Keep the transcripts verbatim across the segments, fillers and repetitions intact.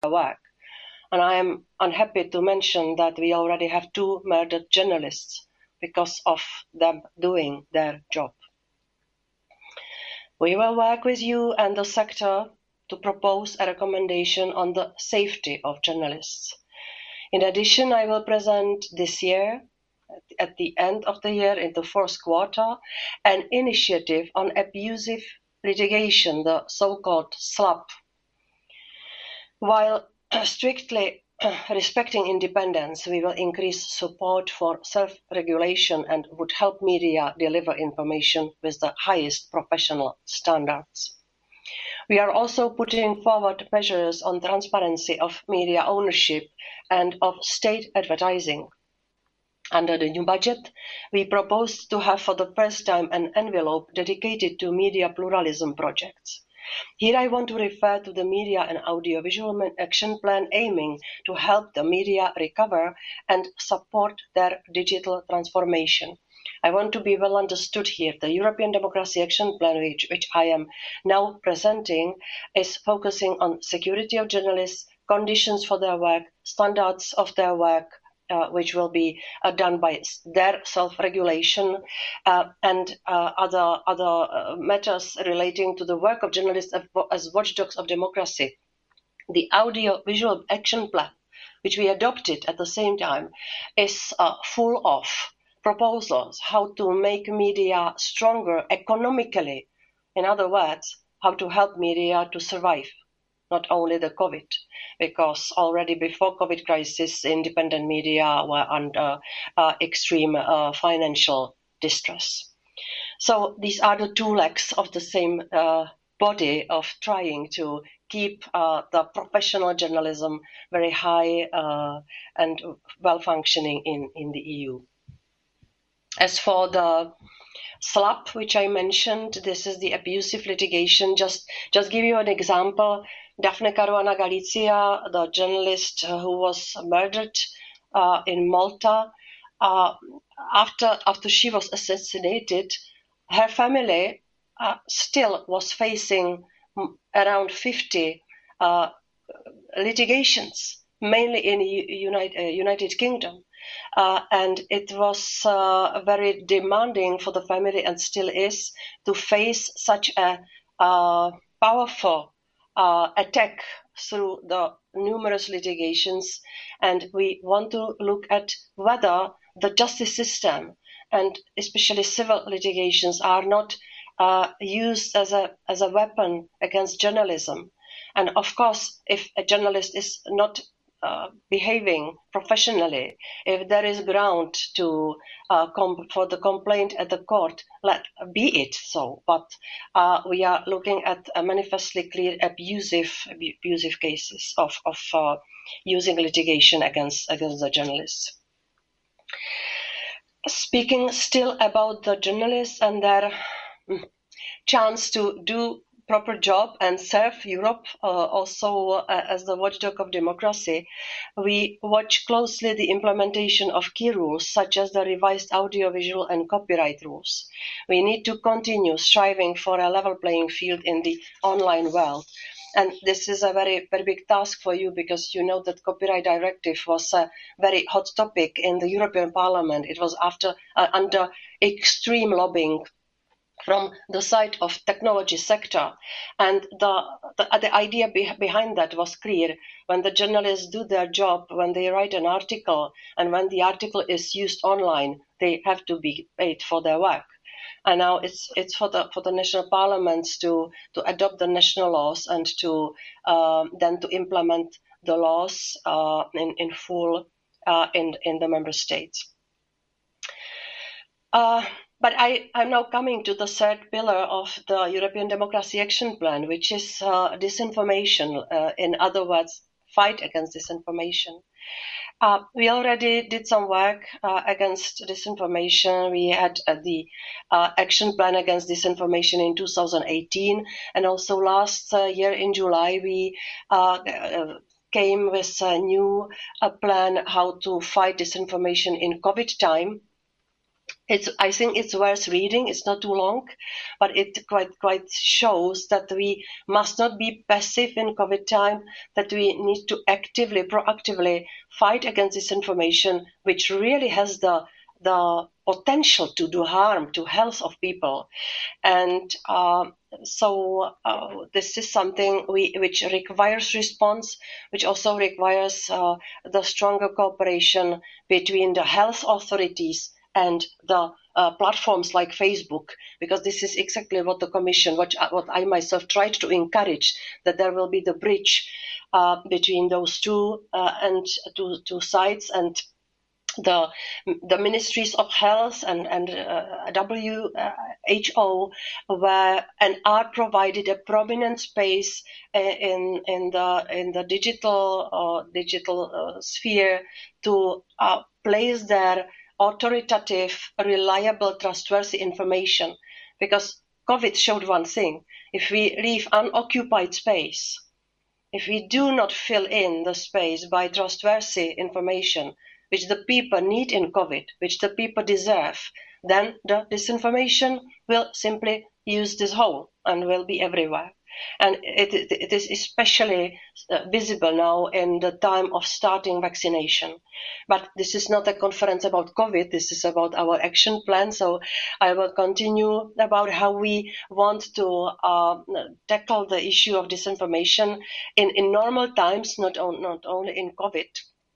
work. And I am unhappy to mention that we already have two murdered journalists because of them doing their job. We will work with you and the sector to propose a recommendation on the safety of journalists. In addition, I will present this year, at the end of the year, in the fourth quarter, an initiative on abusive litigation, the so-called SLAPP. While strictly respecting independence, we will increase support for self-regulation and would help media deliver information with the highest professional standards. We are also putting forward measures on transparency of media ownership and of state advertising. Under the new budget, we propose to have for the first time an envelope dedicated to media pluralism projects. Here I want to refer to the Media and Audiovisual Action Plan aiming to help the media recover and support their digital transformation. I want to be well understood here. The European Democracy Action Plan, which, which I am now presenting, is focusing on security of journalists, conditions for their work, standards of their work, Uh, which will be uh, done by their self-regulation uh, and uh, other, other uh, matters relating to the work of journalists as watchdogs of democracy. The Audiovisual Action Plan, which we adopted at the same time, is uh, full of proposals how to make media stronger economically. In other words, how to help media to survive, not only the COVID, because already before COVID crisis, independent media were under uh, extreme uh, financial distress. So these are the two legs of the same uh, body of trying to keep uh, the professional journalism very high uh, and well functioning in, in the E U. As for the SLAPP, which I mentioned, this is the abusive litigation. Just, just give you an example. Daphne Caruana Galizia, the journalist who was murdered uh, in Malta, uh, after, after she was assassinated, her family uh, still was facing around fifty uh, litigations, mainly in United, uh, United Kingdom. Uh, and it was uh, very demanding for the family, and still is, to face such a uh, powerful uh, attack through the numerous litigations. And we want to look at whether the justice system, and especially civil litigations, are not uh, used as a, as a weapon against journalism. And of course, if a journalist is not Uh, behaving professionally, if there is ground to uh, com- for the complaint at the court, let be it so. But uh, we are looking at a manifestly clear abusive abusive cases of of uh, using litigation against against the journalists. Speaking still about the journalists and their chance to do proper job and serve Europe uh, also uh, as the watchdog of democracy, we watch closely the implementation of key rules such as the revised audiovisual and copyright rules. We need to continue striving for a level playing field in the online world. And this is a very, very big task for you, because you know that copyright directive was a very hot topic in the European Parliament. It was after uh, under extreme lobbying from the side of technology sector, and the the, the idea be, behind that was clear. When the journalists do their job, when they write an article, and when the article is used online, they have to be paid for their work. And now it's it's for the for the national parliaments to to adopt the national laws and to um, then to implement the laws uh, in in full uh, in in the member states. Uh, But I, I'm now coming to the third pillar of the European Democracy Action Plan, which is uh, disinformation, uh, in other words, fight against disinformation. Uh, we already did some work uh, against disinformation. We had uh, the uh, action plan against disinformation in two thousand eighteen, and also last uh, year in July we uh, uh, came with a new uh, plan how to fight disinformation in COVID time. It's, I think it's worth reading. It's not too long, but it quite quite shows that we must not be passive in COVID time, that we need to actively, proactively fight against disinformation, which really has the the potential to do harm to health of people. And uh, so uh, this is something we, which requires response, which also requires uh, the stronger cooperation between the health authorities and the uh, platforms like Facebook, because this is exactly what the Commission, what, what I myself tried to encourage, that there will be the bridge uh, between those two uh, and two, two sides, and the the ministries of health and and uh, W H O were and are provided a prominent space in in the in the digital uh, digital uh, sphere to uh, place their authoritative, reliable, trustworthy information. Because COVID showed one thing: if we leave unoccupied space, if we do not fill in the space by trustworthy information, which the people need in COVID, which the people deserve, then the disinformation will simply use this hole and will be everywhere. And it, it, it is especially uh, visible now in the time of starting vaccination. But this is not a conference about COVID, this is about our action plan. So I will continue about how we want to uh, tackle the issue of disinformation in, in normal times, not, on, not only in COVID.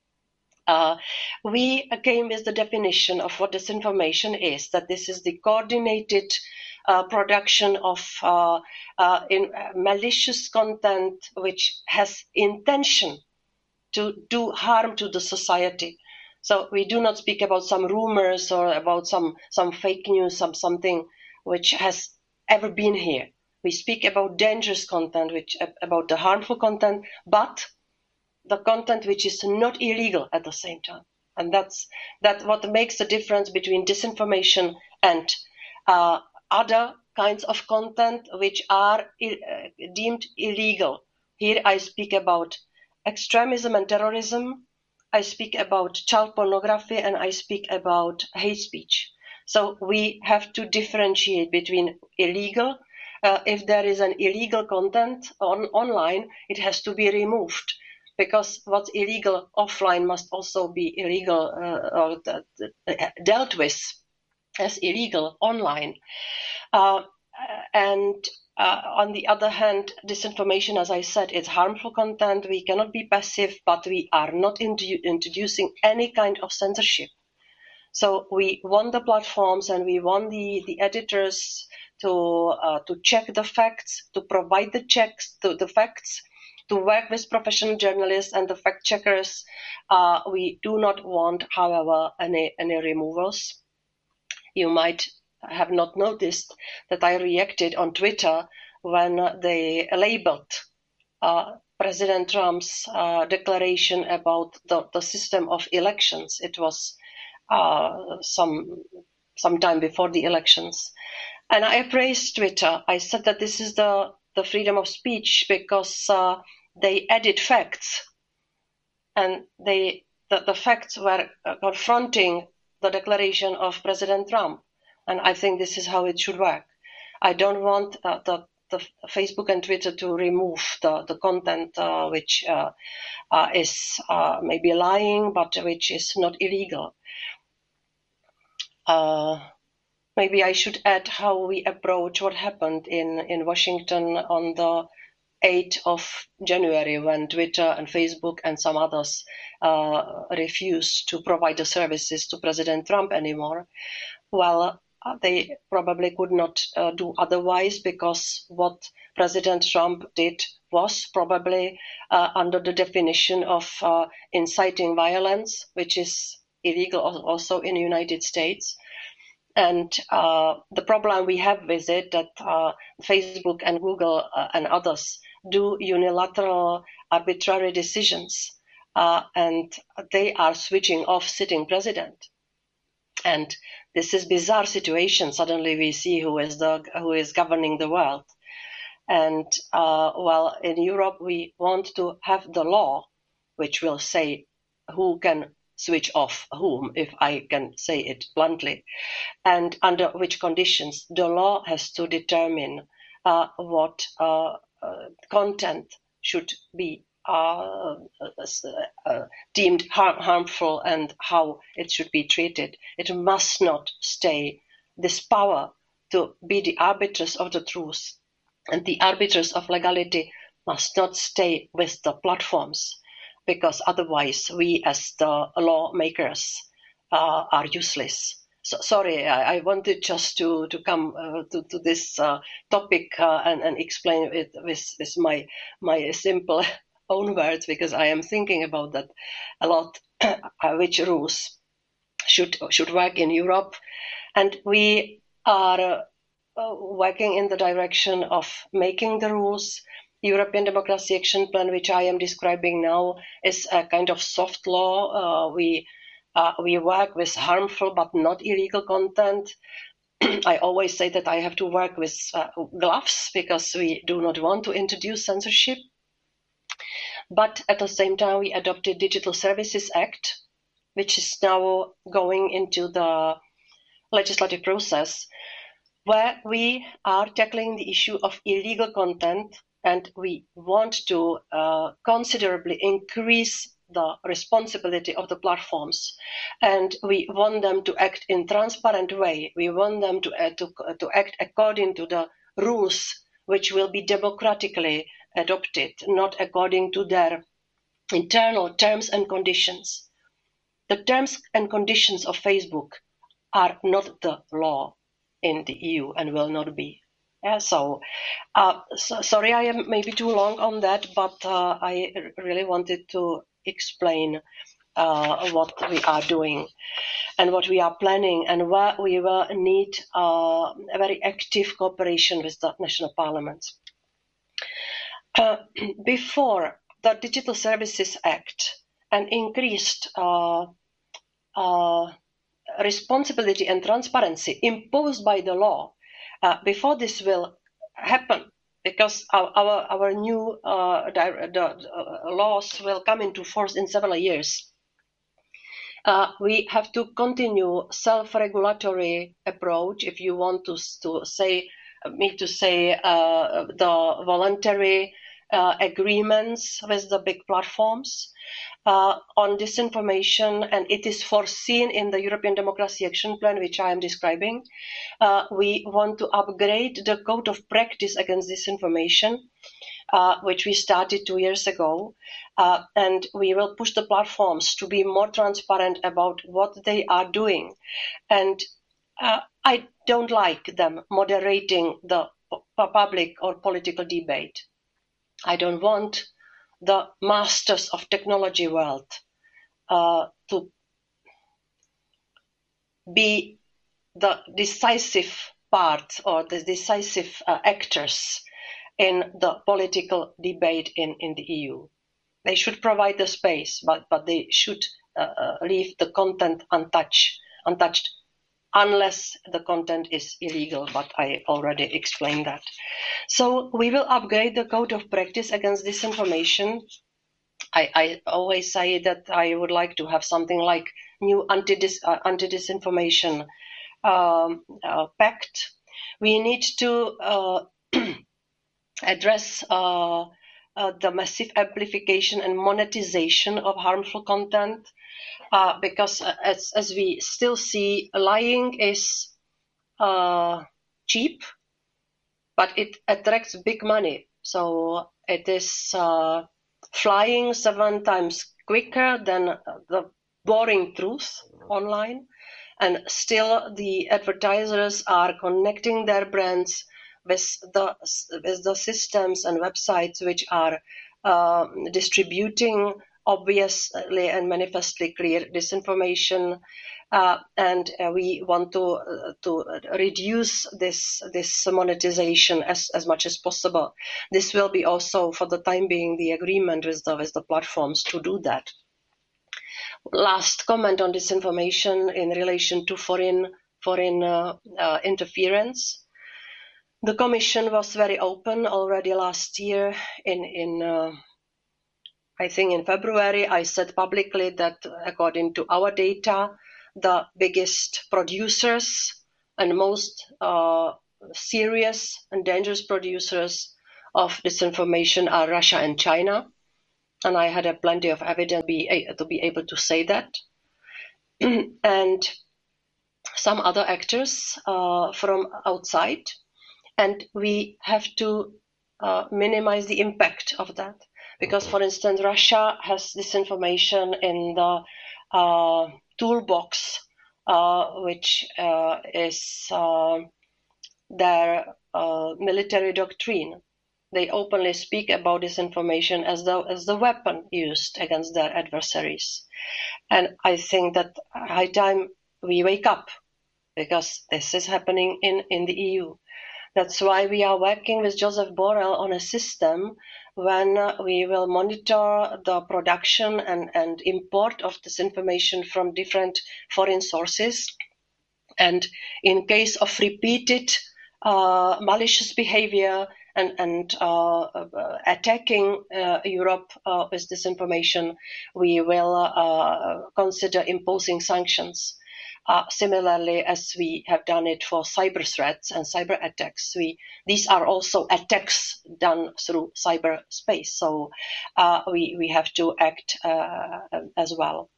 Uh, we came with the definition of what disinformation is, that this is the coordinated uh, production of uh, uh, in, uh, malicious content which has intention to do harm to the society. So we do not speak about some rumors or about some, some fake news, some something which has ever been here. We speak about dangerous content, which about the harmful content, but the content which is not illegal at the same time. And that's that what makes the difference between disinformation and uh, other kinds of content which are uh, deemed illegal. Here I speak about extremism and terrorism, I speak about child pornography, and I speak about hate speech. So we have to differentiate between illegal. Uh, if there is an illegal content on online, it has to be removed, because what's illegal offline must also be illegal uh, or uh, dealt with as illegal online. Uh, and uh, on the other hand, disinformation, as I said, it's harmful content. We cannot be passive, but we are not indu- introducing any kind of censorship. So we want the platforms and we want the, the editors to uh, to check the facts, to provide the checks to the facts, to work with professional journalists and the fact checkers. Uh, we do not want, however, any, any removals. You might have not noticed that I reacted on Twitter when they labeled uh, President Trump's uh, declaration about the, the system of elections. It was uh, some some time before the elections. And I praised Twitter. I said that this is the, the freedom of speech because uh, they added facts, and they the, the facts were uh, confronting the declaration of President Trump. And I think this is how it should work. I don't want uh, the, the Facebook and Twitter to remove the, the content uh, which uh, uh, is uh, maybe lying, but which is not illegal. Uh, maybe I should add how we approach what happened in, in Washington on the eighth of January, when Twitter and Facebook and some others uh, refused to provide the services to President Trump anymore. Well, uh, they probably could not uh, do otherwise, because what President Trump did was probably uh, under the definition of uh, inciting violence, which is illegal also in the United States. And uh, the problem we have with it, that uh, Facebook and Google uh, and others do unilateral, arbitrary decisions, uh, and they are switching off sitting president. And this is bizarre situation. Suddenly we see who is the who is governing the world. And uh, well, in Europe we want to have the law which will say who can switch off whom, if I can say it bluntly, and under which conditions. The law has to determine uh, what uh, uh, content should be uh, uh, deemed har- harmful and how it should be treated. It must not stay. This power to be the arbiters of the truth and the arbiters of legality must not stay with the platforms, because otherwise we as the lawmakers uh, are useless. So, sorry, I, I wanted just to, to come uh, to, to this uh, topic uh, and, and explain it with, with my, my simple own words, because I am thinking about that a lot, which rules should, should work in Europe. And we are uh, Uh, working in the direction of making the rules. European Democracy Action Plan, which I am describing now, is a kind of soft law. Uh, we uh, we work with harmful but not illegal content. I always say that I have to work with uh, gloves because we do not want to introduce censorship. But at the same time, we adopted Digital Services Act, which is now going into the legislative process, where we are tackling the issue of illegal content, and we want to uh, considerably increase the responsibility of the platforms, and we want them to act in a transparent way. We want them to, uh, to, uh, to act according to the rules which will be democratically adopted, not according to their internal terms and conditions. The terms and conditions of Facebook are not the law in the E U and will not be. Yeah, so, uh, so sorry, I am maybe too long on that, but uh, I really wanted to explain uh, what we are doing and what we are planning, and where we will need uh, a very active cooperation with the national parliaments. Uh, before the Digital Services Act, an increased uh, uh, responsibility and transparency imposed by the law, uh, before this will happen, because our our, our new uh, the, the, uh, laws will come into force in several years, uh, we have to continue self-regulatory approach. If you want to to say me to say uh, the voluntary uh, agreements with the big platforms uh, on disinformation, and it is foreseen in the European Democracy Action Plan, which I am describing. Uh, we want to upgrade the code of practice against disinformation, uh, which we started two years ago, uh, and we will push the platforms to be more transparent about what they are doing. And uh, I don't like them moderating the public or political debate. I don't want the masters of technology world uh, to be the decisive part or the decisive uh, actors in the political debate in, in the E U. They should provide the space, but, but they should uh, leave the content untouched, untouched, unless the content is illegal, but I already explained that. So we will upgrade the code of practice against disinformation. I, I always say that I would like to have something like new anti-dis, uh, anti-disinformation um, uh, pact. We need to uh, address uh, uh, the massive amplification and monetization of harmful content, uh, because uh, as, as we still see, lying is uh, cheap, but it attracts big money. So it is uh, flying seven times quicker than the boring truth online, and still the advertisers are connecting their brands with the with the systems and websites which are uh, distributing obviously and manifestly clear disinformation, uh, and uh, we want to uh, to reduce this this monetization as, as much as possible. This will be also, for the time being, the agreement with the with the platforms to do that. Last comment on disinformation in relation to foreign foreign uh, uh, interference. The Commission was very open already last year in in uh, I think in February I said publicly that according to our data, the biggest producers and most uh, serious and dangerous producers of disinformation are Russia and China. And I had a plenty of evidence to be, to be able to say that. And some other actors uh, from outside. And we have to uh, minimize the impact of that. Because, for instance, Russia has disinformation in the uh, toolbox, uh, which uh, is uh, their uh, military doctrine. They openly speak about disinformation as though as the weapon used against their adversaries. And I think that high time we wake up, because this is happening in, in the E U. That's why we are working with Joseph Borrell on a system when we will monitor the production and, and import of this information from different foreign sources. And in case of repeated uh, malicious behavior and, and uh, attacking uh, Europe uh, with this information, we will uh, consider imposing sanctions. Uh, similarly, as we have done it for cyber threats and cyber attacks, we, these are also attacks done through cyberspace. So uh, we, we have to act uh, as well.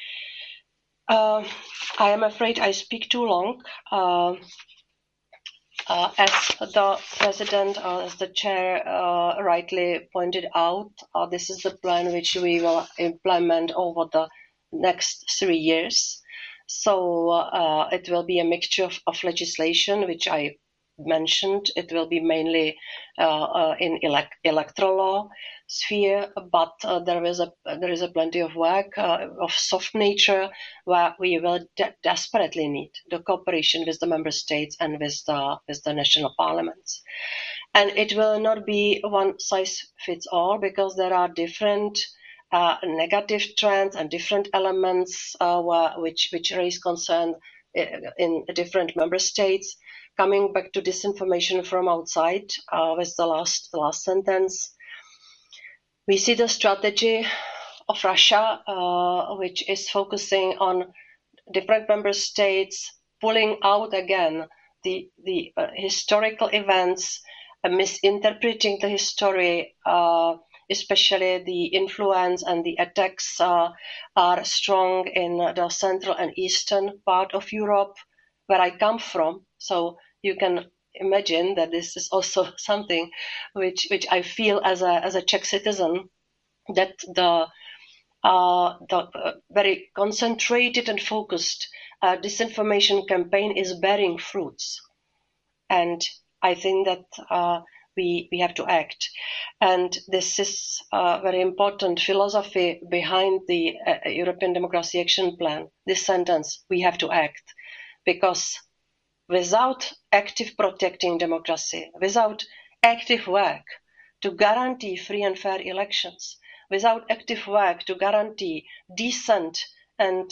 Uh, I am afraid I speak too long. Uh, uh, as the president, uh, as the chair uh, rightly pointed out, uh, this is the plan which we will implement over the next three years. So uh, it will be a mixture of, of legislation, which I mentioned. It will be mainly uh, uh, in elect electoral law sphere, but uh, there is a there is a plenty of work uh, of soft nature where we will de desperately need the cooperation with the member states and with the with the national parliaments. And it will not be one size fits all, because there are different Uh, negative trends and different elements uh, which which raise concern in different member states. Coming back to disinformation from outside, uh, with the last the last sentence, we see the strategy of Russia, uh, which is focusing on different member states pulling out again the the uh, historical events, uh, misinterpreting the history. Uh, especially the influence and the attacks uh, are strong in the central and eastern part of Europe, where I come from. So you can imagine that this is also something which which I feel as a as a Czech citizen, that the uh, the uh, very concentrated and focused uh, disinformation campaign is bearing fruits, and I think that uh, we we have to act. And this is a very important philosophy behind the uh, European Democracy Action Plan, this sentence, we have to act. Because without active protecting democracy, without active work to guarantee free and fair elections, without active work to guarantee decent and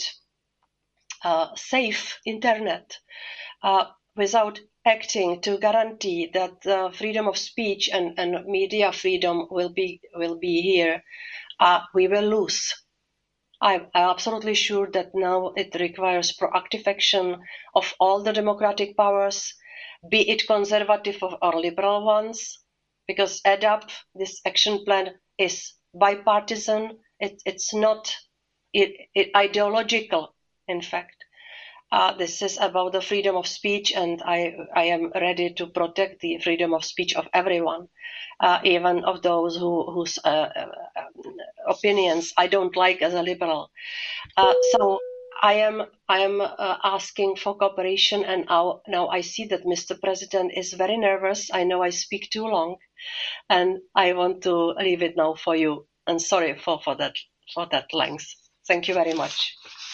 uh, safe internet, uh, without acting to guarantee that uh, freedom of speech and, and media freedom will be will be here, uh, we will lose. I'm, I'm absolutely sure that now it requires proactive action of all the democratic powers, be it conservative or liberal ones, because A D A P, this action plan, is bipartisan. It, it's not it, it ideological, in fact. Uh, this is about the freedom of speech, and I, I am ready to protect the freedom of speech of everyone, uh, even of those who, whose uh, uh, opinions I don't like as a liberal. Uh, so I am I am uh, asking for cooperation, and now, now I see that Mister President is very nervous. I know I speak too long, and I want to leave it now for you. And sorry for, for that for that length. Thank you very much.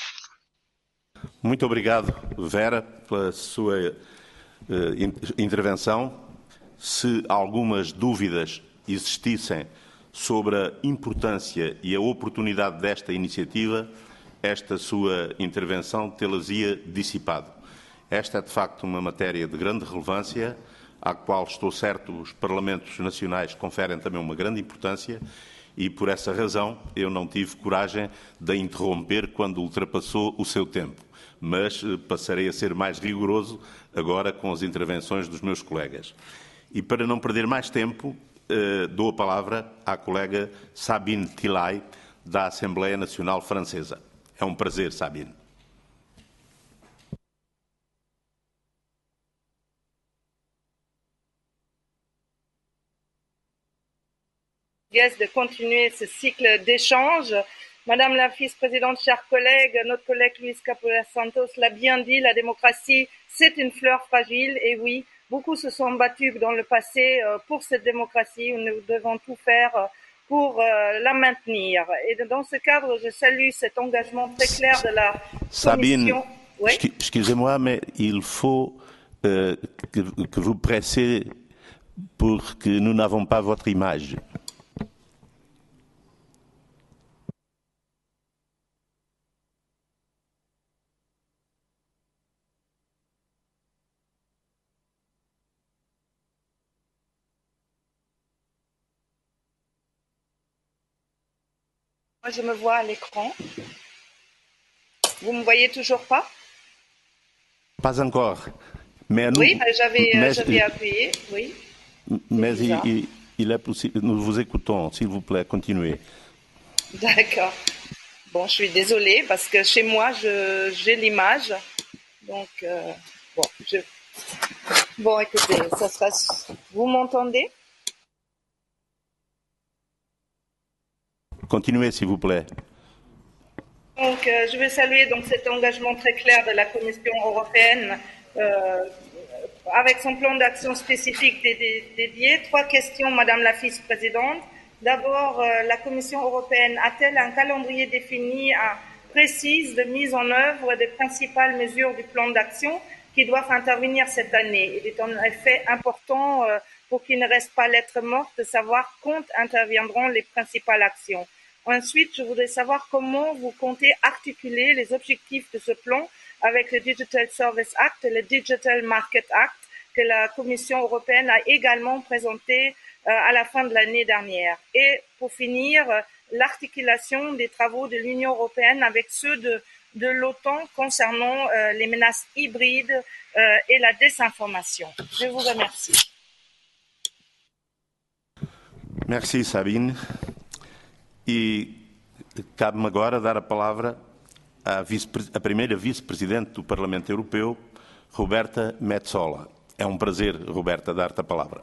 Muito obrigado, Vera, pela sua uh, intervenção. Se algumas dúvidas existissem sobre a importância e a oportunidade desta iniciativa, esta sua intervenção tê-las-ia dissipado. Esta é, de facto, uma matéria de grande relevância, à qual estou certo os Parlamentos Nacionais conferem também uma grande importância, e, por essa razão, eu não tive coragem de a interromper quando ultrapassou o seu tempo. Mas passarei a ser mais rigoroso agora com as intervenções dos meus colegas. E, para não perder mais tempo, eh, dou a palavra à colega Sabine Thillaye, da Assembleia Nacional Francesa. É um prazer, Sabine. De continuer ce cycle d'échange. Madame la vice-présidente, chers collègues, notre collègue Luis Capolas Santos l'a bien dit, la démocratie, c'est une fleur fragile. Et oui, beaucoup se sont battus dans le passé pour cette démocratie. Nous devons tout faire pour la maintenir. Et dans ce cadre, je salue cet engagement très clair de la Sabine, Commission. Oui. Excusez-moi, mais il faut euh, que, que vous pressez pour que nous n'avons pas votre image. Moi, je me vois à l'écran. Vous me voyez toujours pas? Pas encore. Mais nous, oui, j'avais, mais, j'avais appuyé, oui. Mais il, il, il est possible, nous vous écoutons, s'il vous plaît, continuez. D'accord. Bon, je suis désolée parce que chez moi, je, j'ai l'image. Donc, euh, bon, je... bon, écoutez, ça sera... Vous m'entendez? Continuez, s'il vous plaît. Donc, euh, je veux saluer donc cet engagement très clair de la Commission européenne euh, avec son plan d'action spécifique dédié. Trois questions, Madame la vice-présidente. D'abord, euh, la Commission européenne a-t-elle un calendrier défini, à, précis de mise en œuvre des principales mesures du plan d'action qui doivent intervenir cette année? Il est en effet important, euh, pour qu'il ne reste pas lettre morte, de savoir quand interviendront les principales actions. Ensuite, je voudrais savoir comment vous comptez articuler les objectifs de ce plan avec le Digital Service Act et le Digital Market Act que la Commission européenne a également présenté euh, à la fin de l'année dernière. Et pour finir, euh, l'articulation des travaux de l'Union européenne avec ceux de, de l'OTAN concernant euh, les menaces hybrides euh, et la désinformation. Je vous remercie. Merci, Sabine. E cabe-me agora dar a palavra à, vice, à primeira vice-presidente do Parlamento Europeu, Roberta Metsola. É um prazer, Roberta, dar-te a palavra.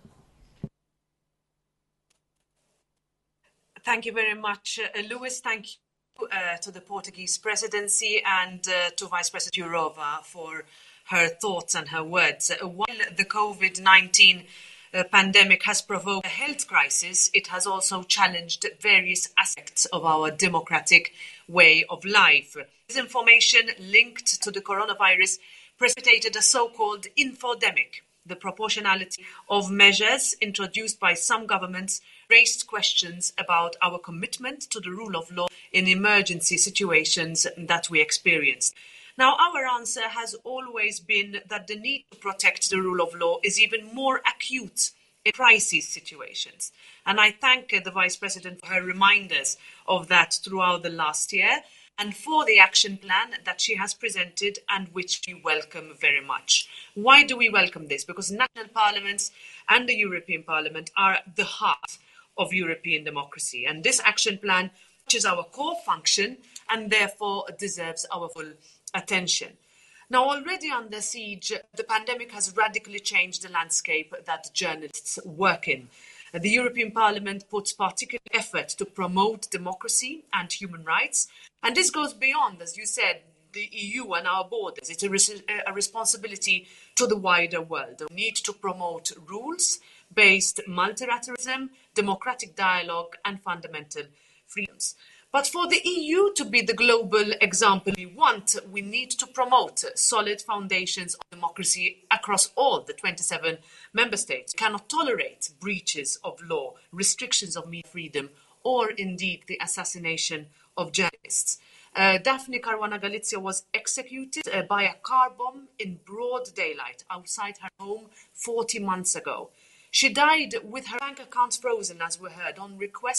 Thank you very much, uh, Lewis. Thank you uh, to the Portuguese presidency and uh, to Vice President Jourova for her thoughts and her words. Uh, while the COVID nineteen Uh, pandemic has provoked a health crisis, it has also challenged various aspects of our democratic way of life. Disinformation linked to the coronavirus precipitated a so-called infodemic. The proportionality of measures introduced by some governments raised questions about our commitment to the rule of law in emergency situations that we experienced. Now, our answer has always been that the need to protect the rule of law is even more acute in crisis situations. And I thank uh, the Vice President for her reminders of that throughout the last year and for the action plan that she has presented and which we welcome very much. Why do we welcome this? Because national parliaments and the European Parliament are the heart of European democracy. And this action plan touches our core function and therefore deserves our full attention. Now, already under siege, the pandemic has radically changed the landscape that journalists work in. The European Parliament puts particular effort to promote democracy and human rights, and this goes beyond, as you said, the E U and our borders. It's a, res- a responsibility to the wider world. We need to promote rules-based multilateralism, democratic dialogue, and fundamental freedoms. But for the E U to be the global example we want, we need to promote solid foundations of democracy across all the twenty-seven member states. We cannot tolerate breaches of law, restrictions of media freedom, or indeed the assassination of journalists. Uh, Daphne Caruana Galizia was executed uh, by a car bomb in broad daylight outside her home forty months ago. She died with her bank accounts frozen, as we heard, on request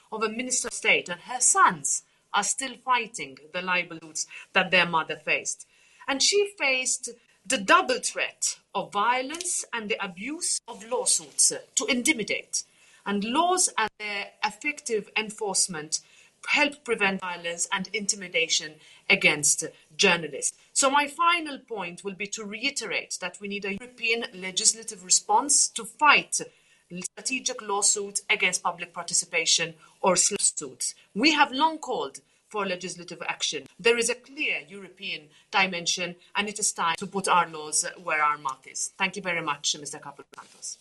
of a minister of state, and her sons are still fighting the libel suits that their mother faced. And she faced the double threat of violence and the abuse of lawsuits to intimidate. And laws and their effective enforcement help prevent violence and intimidation against journalists. So my final point will be to reiterate that we need a European legislative response to fight strategic lawsuits against public participation or suits. We have long called for legislative action. There is a clear European dimension, and it is time to put our laws where our mouth is. Thank you very much, Mister Capoulas-Santos.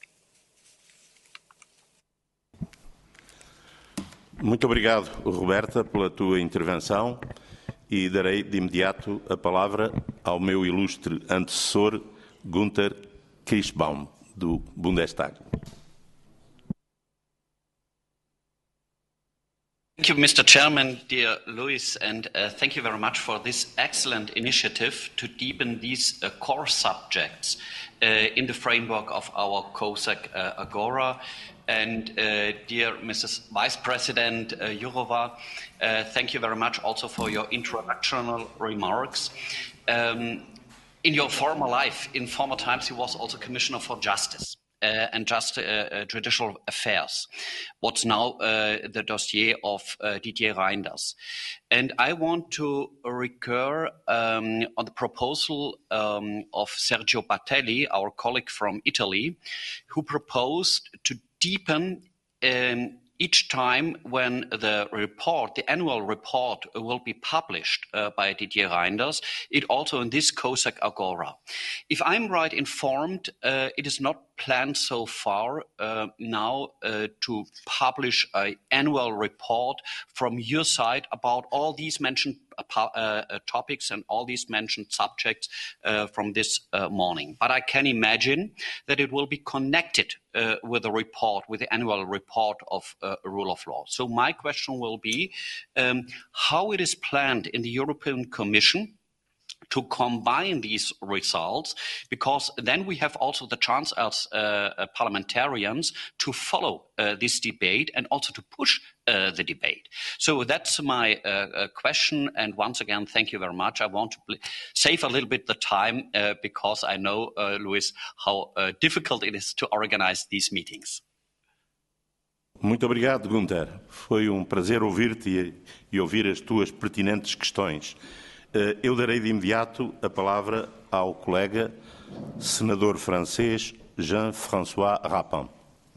Muito obrigado, Roberta, pela tua intervenção, e darei de imediato a palavra ao meu ilustre antecessor, Günther Kirschbaum, do Bundestag. Thank you, Mister Chairman, dear Luis, and uh, thank you very much for this excellent initiative to deepen these uh, core subjects uh, in the framework of our COSAC uh, Agora. And uh, dear Missus Vice President uh, Jourova, uh, thank you very much also for your introductional remarks. Um, in your former life, in former times, you was also Commissioner for Justice. Uh, and just uh, uh, judicial affairs, what's now uh, the dossier of uh, Didier Reynders. And I want to recur um, on the proposal um, of Sergio Batelli, our colleague from Italy, who proposed to deepen um, each time when the report, the annual report, will be published uh, by Didier Reynders, it also in this COSAC Agora. If I'm right informed, uh, it is not planned so far uh, now uh, to publish an annual report from your side about all these mentioned uh, uh, topics and all these mentioned subjects uh, from this uh, morning. But I can imagine that it will be connected uh, with the report, with the annual report of uh, rule of law. So my question will be um, how it is planned in the European Commission to combine these results, because then we have also the chance as uh, parliamentarians to follow uh, this debate and also to push uh, the debate. So that's my uh, uh, question. And once again, thank you very much. I want to save a little bit the time uh, because I know, uh, Luis, how uh, difficult it is to organize these meetings. Muito obrigado, Günther. Foi um prazer ouvir-te e, e ouvir as tuas pertinentes questões. Eu darei de imediato a palavra ao colega senador francês Jean-François Rapin.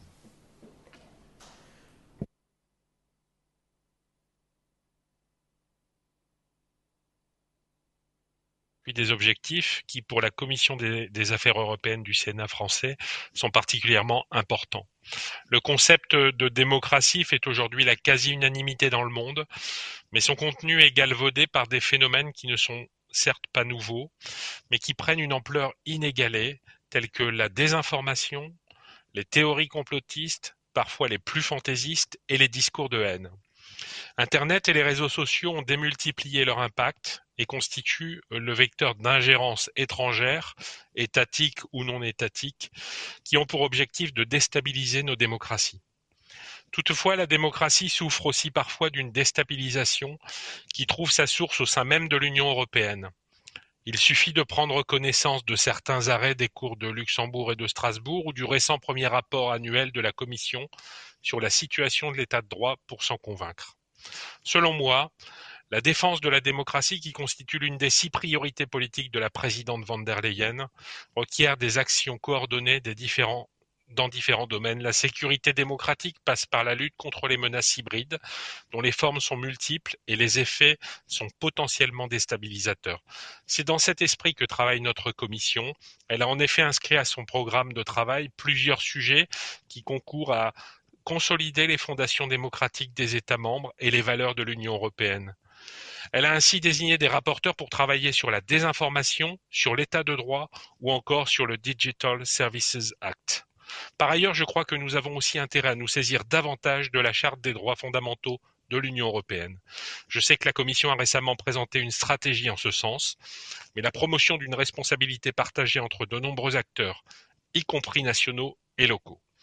Puis des objectifs qui, pour la Commission des, des affaires européennes du Sénat français, sont particulièrement importants. Le concept de démocratie fait aujourd'hui la quasi-unanimité dans le monde, mais son contenu est galvaudé par des phénomènes qui ne sont certes pas nouveaux, mais qui prennent une ampleur inégalée, tels que la désinformation, les théories complotistes, parfois les plus fantaisistes, et les discours de haine. Internet et les réseaux sociaux ont démultiplié leur impact et constituent le vecteur d'ingérence étrangère, étatique ou non étatique, qui ont pour objectif de déstabiliser nos démocraties. Toutefois, la démocratie souffre aussi parfois d'une déstabilisation qui trouve sa source au sein même de l'Union européenne. Il suffit de prendre connaissance de certains arrêts des cours de Luxembourg et de Strasbourg ou du récent premier rapport annuel de la Commission sur la situation de l'état de droit pour s'en convaincre. Selon moi, la défense de la démocratie, qui constitue l'une des six priorités politiques de la présidente von der Leyen, requiert des actions coordonnées des différents dans différents domaines. La sécurité démocratique passe par la lutte contre les menaces hybrides, dont les formes sont multiples et les effets sont potentiellement déstabilisateurs. C'est dans cet esprit que travaille notre commission. Elle a en effet inscrit à son programme de travail plusieurs sujets qui concourent à consolider les fondations démocratiques des États membres et les valeurs de l'Union européenne. Elle a ainsi désigné des rapporteurs pour travailler sur la désinformation, sur l'état de droit ou encore sur le Digital Services Act. Par ailleurs, je crois que nous avons aussi intérêt à nous saisir davantage de la Charte des droits fondamentaux de l'Union européenne. Je sais que la Commission a récemment présenté une stratégie en ce sens, mais la promotion d'une responsabilité partagée entre de nombreux acteurs, y compris nationaux et locaux.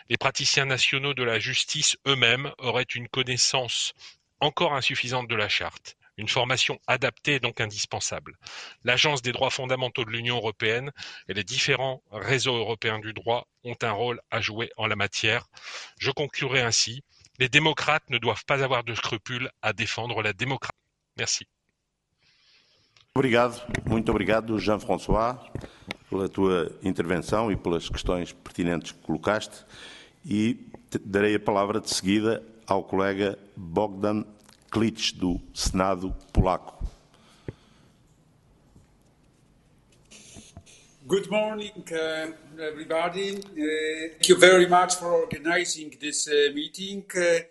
les praticiens nationaux de la justice eux-mêmes auraient une connaissance encore insuffisante de la charte. Une formation adaptée est donc indispensable. L'Agence des droits fondamentaux de l'Union européenne et les différents réseaux européens du droit ont un rôle à jouer en la matière. Je conclurai ainsi. Les démocrates ne doivent pas avoir de scrupules à défendre la démocratie. Merci. Obrigado, muito obrigado, Jean-François, pela tua intervenção e pelas questões pertinentes que colocaste. E darei a palavra de seguida ao colega Bogdan Klic, do Senado polaco. Good morning, uh, everybody. Uh, thank you very much for organizing this uh, meeting. Uh,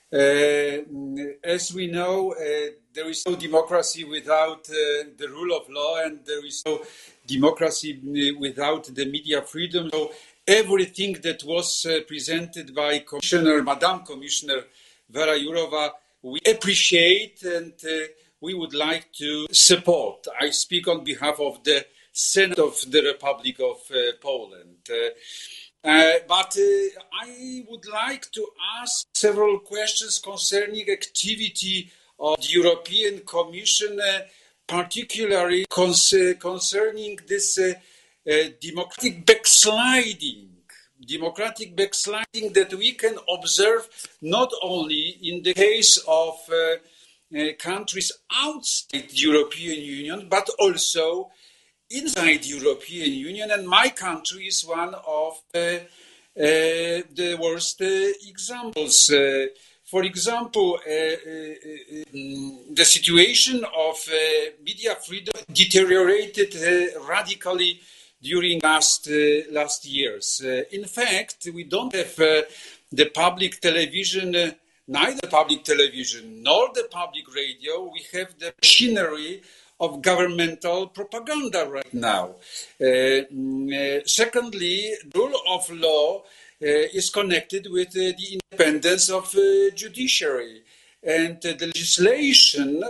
uh, as we know, uh, there is no democracy without uh, the rule of law, and there is no democracy without the media freedom. So everything that was uh, presented by Commissioner, Madam Commissioner Vera Jourova, we appreciate and uh, we would like to support. I speak on behalf of the Senate of the Republic of uh, Poland. Uh, uh, but uh, I would like to ask several questions concerning activity of the European Commission, uh, particularly con- concerning this uh, uh, democratic backsliding. Democratic backsliding that we can observe not only in the case of uh, uh, countries outside the European Union, but also inside the European Union. And my country is one of uh, uh, the worst uh, examples. Uh, for example, uh, uh, the situation of uh, media freedom deteriorated uh, radically during last uh, last years. Uh, in fact, we don't have uh, the public television, uh, neither public television nor the public radio. We have the machinery of governmental propaganda right now. Uh, uh, secondly, rule of law uh, is connected with uh, the independence of uh, judiciary, and uh, the legislation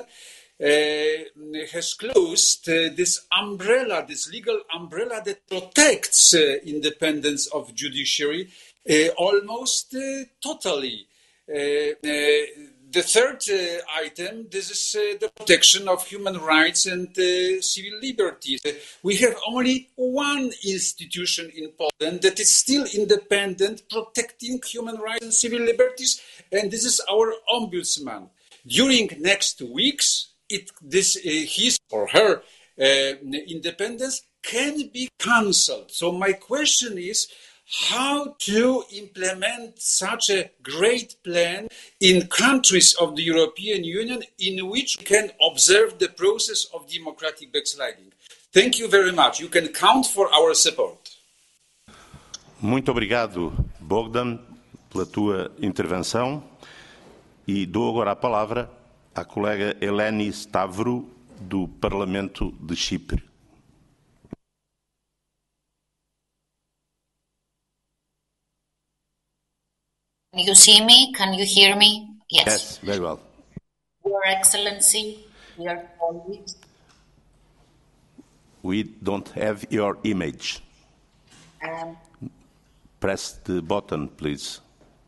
Uh, has closed uh, this umbrella, this legal umbrella that protects uh, independence of judiciary uh, almost uh, totally. Uh, uh, the third uh, item, this is uh, the protection of human rights and uh, civil liberties. Uh, we have only one institution in Poland that is still independent, protecting human rights and civil liberties, and this is our ombudsman. During next weeks, It, this, uh, his or her uh, independence can be cancelled. So my question is how to implement such a great plan in countries of the European Union in which we can observe the process of democratic backsliding. Thank you very much. You can count for our support. Muito obrigado, Bogdan, pela tua intervenção. E dou agora a palavra à colega Eleni Stavru, do Parlamento de Chipre. Can you see me? Can you hear me? Yes. Yes, very well. Your Excellency, dear colleagues. We don't have your image. Um, Press the button, please.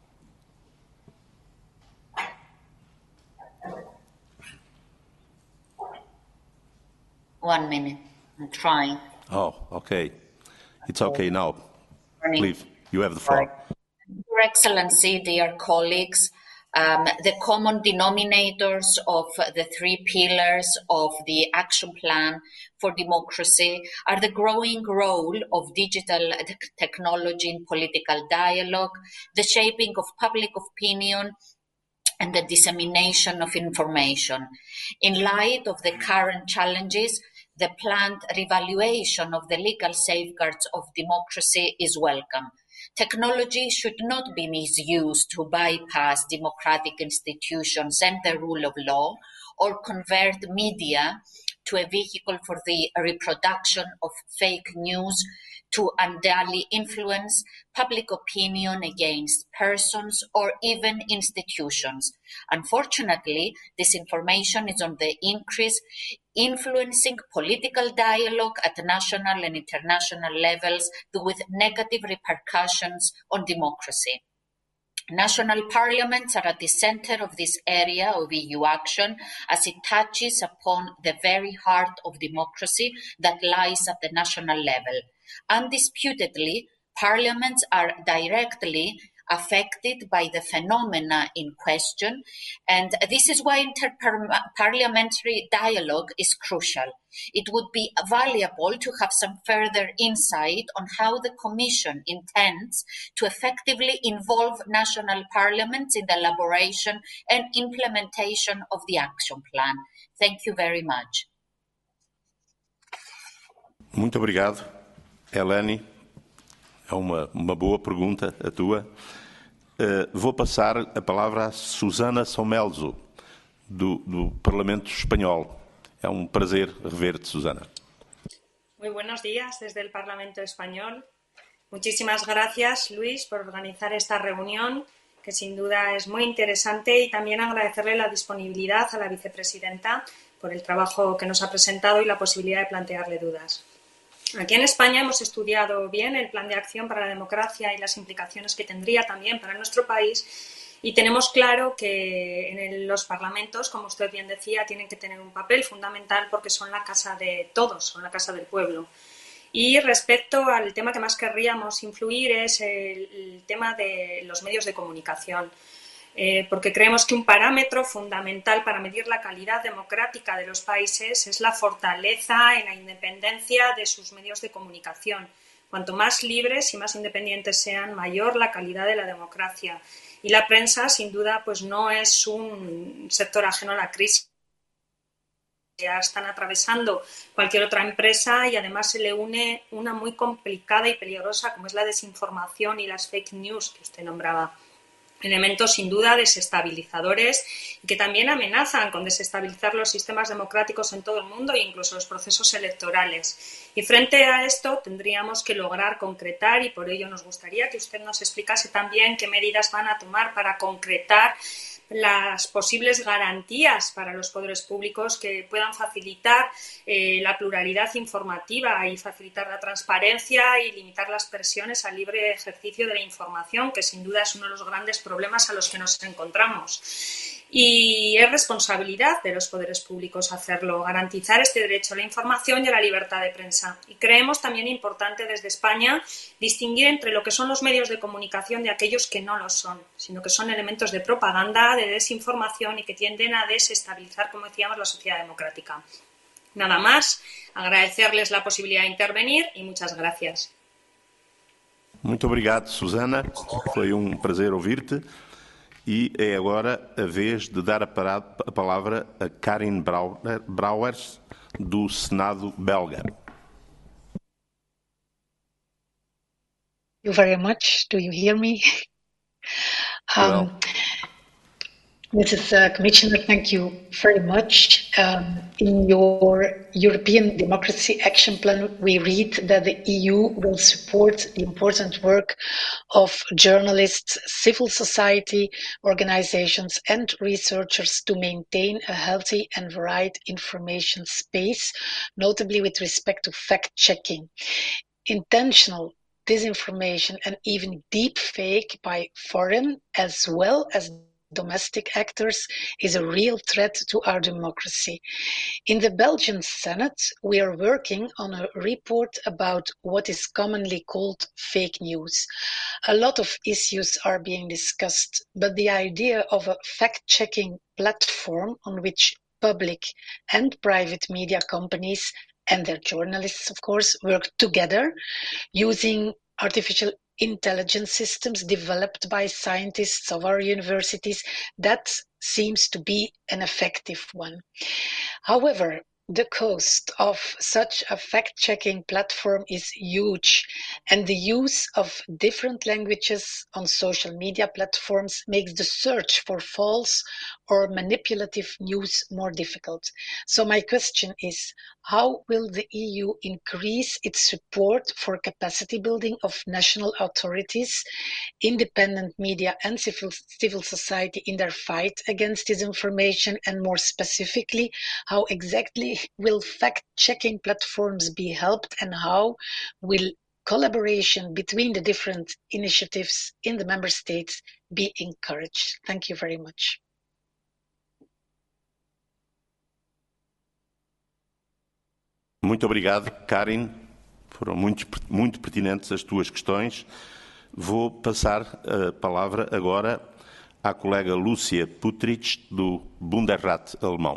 One minute. I'm trying. Oh, okay. It's okay now. Morning. Please, you have the floor. Your Excellency, dear colleagues, um, the common denominators of the three pillars of the action plan for democracy are the growing role of digital technology in political dialogue, the shaping of public opinion, and the dissemination of information. In light of the current challenges, the planned revaluation of the legal safeguards of democracy is welcome. Technology should not be misused to bypass democratic institutions and the rule of law, or convert media to a vehicle for the reproduction of fake news, to unduly influence public opinion against persons or even institutions. Unfortunately, this information is on the increase, influencing political dialogue at national and international levels with negative repercussions on democracy. National parliaments are at the center of this area of E U action, as it touches upon the very heart of democracy that lies at the national level. Undisputedly, parliaments are directly affected by the phenomena in question, and this is why interparliamentary dialogue is crucial. It would be valuable to have some further insight on how the Commission intends to effectively involve national parliaments in the elaboration and implementation of the action plan. Thank you very much. Muito obrigado, Eleni. É uma, uma boa pergunta a tua. Uh, vou passar a palavra a Susana Somelzo, do, do Parlamento Espanhol. É um prazer rever-te, Susana. Muy buenos días desde el Parlamento Español. Muchísimas gracias, Luis, por organizar esta reunión, que sin duda es muy interesante, y también agradecerle la disponibilidad a la vicepresidenta por el trabajo que nos ha presentado y la posibilidad de plantearle dudas. Aquí en España hemos estudiado bien el Plan de Acción para la Democracia y las implicaciones que tendría también para nuestro país, y tenemos claro que en el, los parlamentos, como usted bien decía, tienen que tener un papel fundamental porque son la casa de todos, son la casa del pueblo. Y respecto al tema que más querríamos influir es el, el tema de los medios de comunicación. Eh, porque creemos que un parámetro fundamental para medir la calidad democrática de los países es la fortaleza en la independencia de sus medios de comunicación. Cuanto más libres y más independientes sean, mayor la calidad de la democracia. Y la prensa, sin duda, pues no es un sector ajeno a la crisis. Ya están atravesando cualquier otra empresa, y además se le une una muy complicada y peligrosa como es la desinformación y las fake news que usted nombraba. Elementos sin duda desestabilizadores y que también amenazan con desestabilizar los sistemas democráticos en todo el mundo e incluso los procesos electorales. Y frente a esto tendríamos que lograr concretar, y por ello nos gustaría que usted nos explicase también qué medidas van a tomar para concretar las posibles garantías para los poderes públicos que puedan facilitar eh, la pluralidad informativa y facilitar la transparencia y limitar las presiones al libre ejercicio de la información, que sin duda es uno de los grandes problemas a los que nos encontramos. Y es responsabilidad de los poderes públicos hacerlo, garantizar este derecho a la información y a la libertad de prensa. Y creemos también importante desde España distinguir entre lo que son los medios de comunicación de aquellos que no lo son, sino que son elementos de propaganda, de desinformación y que tienden a desestabilizar, como decíamos, la sociedad democrática. Nada más, agradecerles la posibilidad de intervenir y muchas gracias. Muito obrigado, Susana. Foi um prazer ouvir-te. E é agora a vez de dar a palavra a Karin Brouwers, do Senado belga. Thank you very much. Do you hear me? Um, well. Missus Uh, Commissioner, thank you very much. Um, in your European Democracy Action Plan, we read that the E U will support the important work of journalists, civil society organizations and researchers to maintain a healthy and varied information space, notably with respect to fact-checking. Intentional disinformation and even deep fake by foreign as well as domestic actors is a real threat to our democracy. In the Belgian Senate, we are working on a report about what is commonly called fake news. A lot of issues are being discussed, but the idea of a fact-checking platform on which public and private media companies and their journalists, of course, work together using artificial intelligence systems developed by scientists of our universities, that seems to be an effective one. However, The cost of such a fact-checking platform is huge, and the use of different languages on social media platforms makes the search for false or manipulative news more difficult. So my question is, how will the E U increase its support for capacity building of national authorities, independent media and civil, civil society in their fight against disinformation, and more specifically, how exactly will fact-checking platforms be helped, and how will collaboration between the different initiatives in the member states be encouraged? Thank you very much. Muito obrigado, Karin. Foram muito, muito pertinentes as tuas questões. Vou passar a palavra agora à colega Lúcia Putrich, do Bundesrat alemão.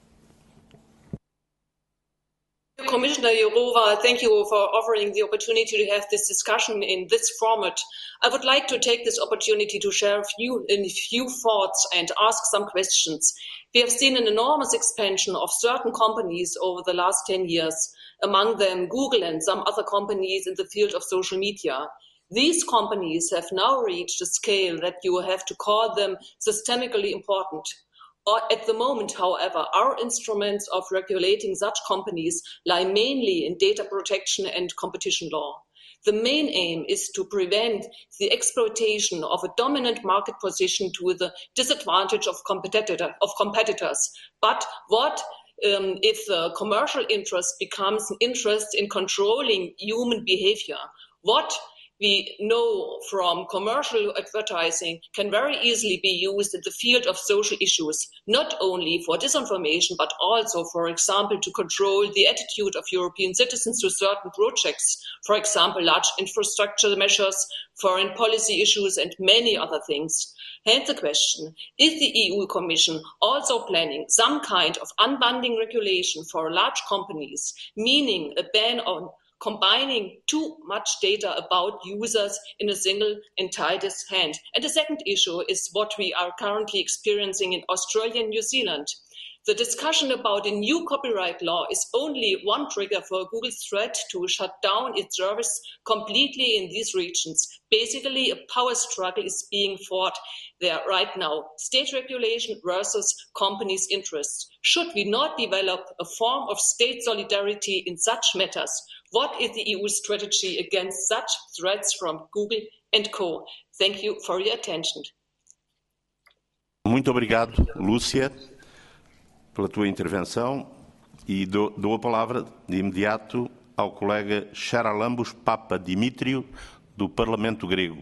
Commissioner Jourova, thank you for offering the opportunity to have this discussion in this format. I would like to take this opportunity to share a few, a few thoughts and ask some questions. We have seen an enormous expansion of certain companies over the last ten years, among them Google and some other companies in the field of social media. These companies have now reached a scale that you have to call them systemically important. At the moment, however, our instruments of regulating such companies lie mainly in data protection and competition law. The main aim is to prevent the exploitation of a dominant market position to the disadvantage of, competitor, of competitors. But what um, if the commercial interest becomes an interest in controlling human behavior? What we know from commercial advertising can very easily be used in the field of social issues, not only for disinformation, but also, for example, to control the attitude of European citizens to certain projects, for example, large infrastructure measures, foreign policy issues, and many other things. Hence the question, is the E U Commission also planning some kind of unbundling regulation for large companies, meaning a ban on combining too much data about users in a single entitled hand? And the second issue is what we are currently experiencing in Australia and New Zealand. The discussion about a new copyright law is only one trigger for Google's threat to shut down its service completely in these regions. Basically, a power struggle is being fought there right now. State regulation versus companies' interests. Should we not develop a form of state solidarity in such matters? What is the E U strategy against such threats from Google and co? Thank you for your attention. Muito obrigado, Lúcia, pela tua intervenção, e dou, dou a palavra de imediato ao colega Charalambos Papa Dimitrio, do Parlamento Grego.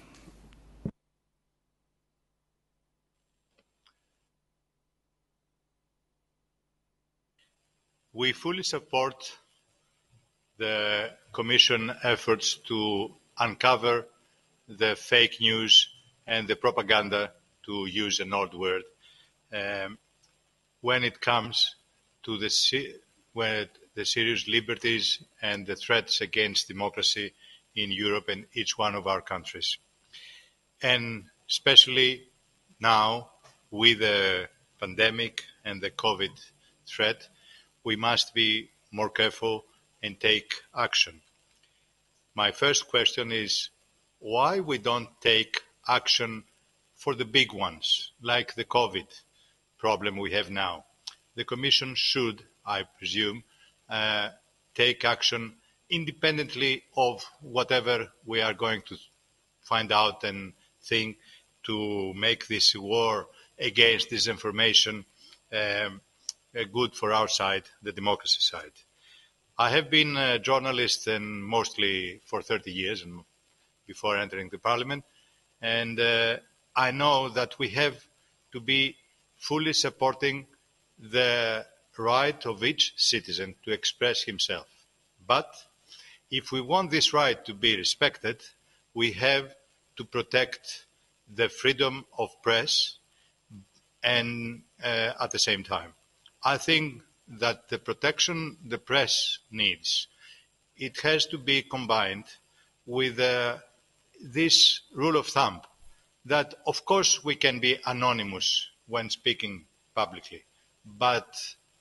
We fully support the Commission efforts to uncover the fake news and the propaganda, to use an old word, um, when it comes to the, when the serious liberties and the threats against democracy in Europe and each one of our countries. And especially now, with the pandemic and the COVID threat, we must be more careful and take action. My first question is why we don't take action for the big ones, like the COVID problem we have now. The Commission should, I presume, uh, take action independently of whatever we are going to find out and think to make this war against disinformation um, uh, good for our side, the democracy side. I have been a journalist and mostly for thirty years and before entering the Parliament, and uh, I know that we have to be fully supporting the right of each citizen to express himself. But if we want this right to be respected, we have to protect the freedom of press and uh, at the same time. I think that the protection the press needs, it has to be combined with uh, this rule of thumb that, of course, we can be anonymous when speaking publicly, but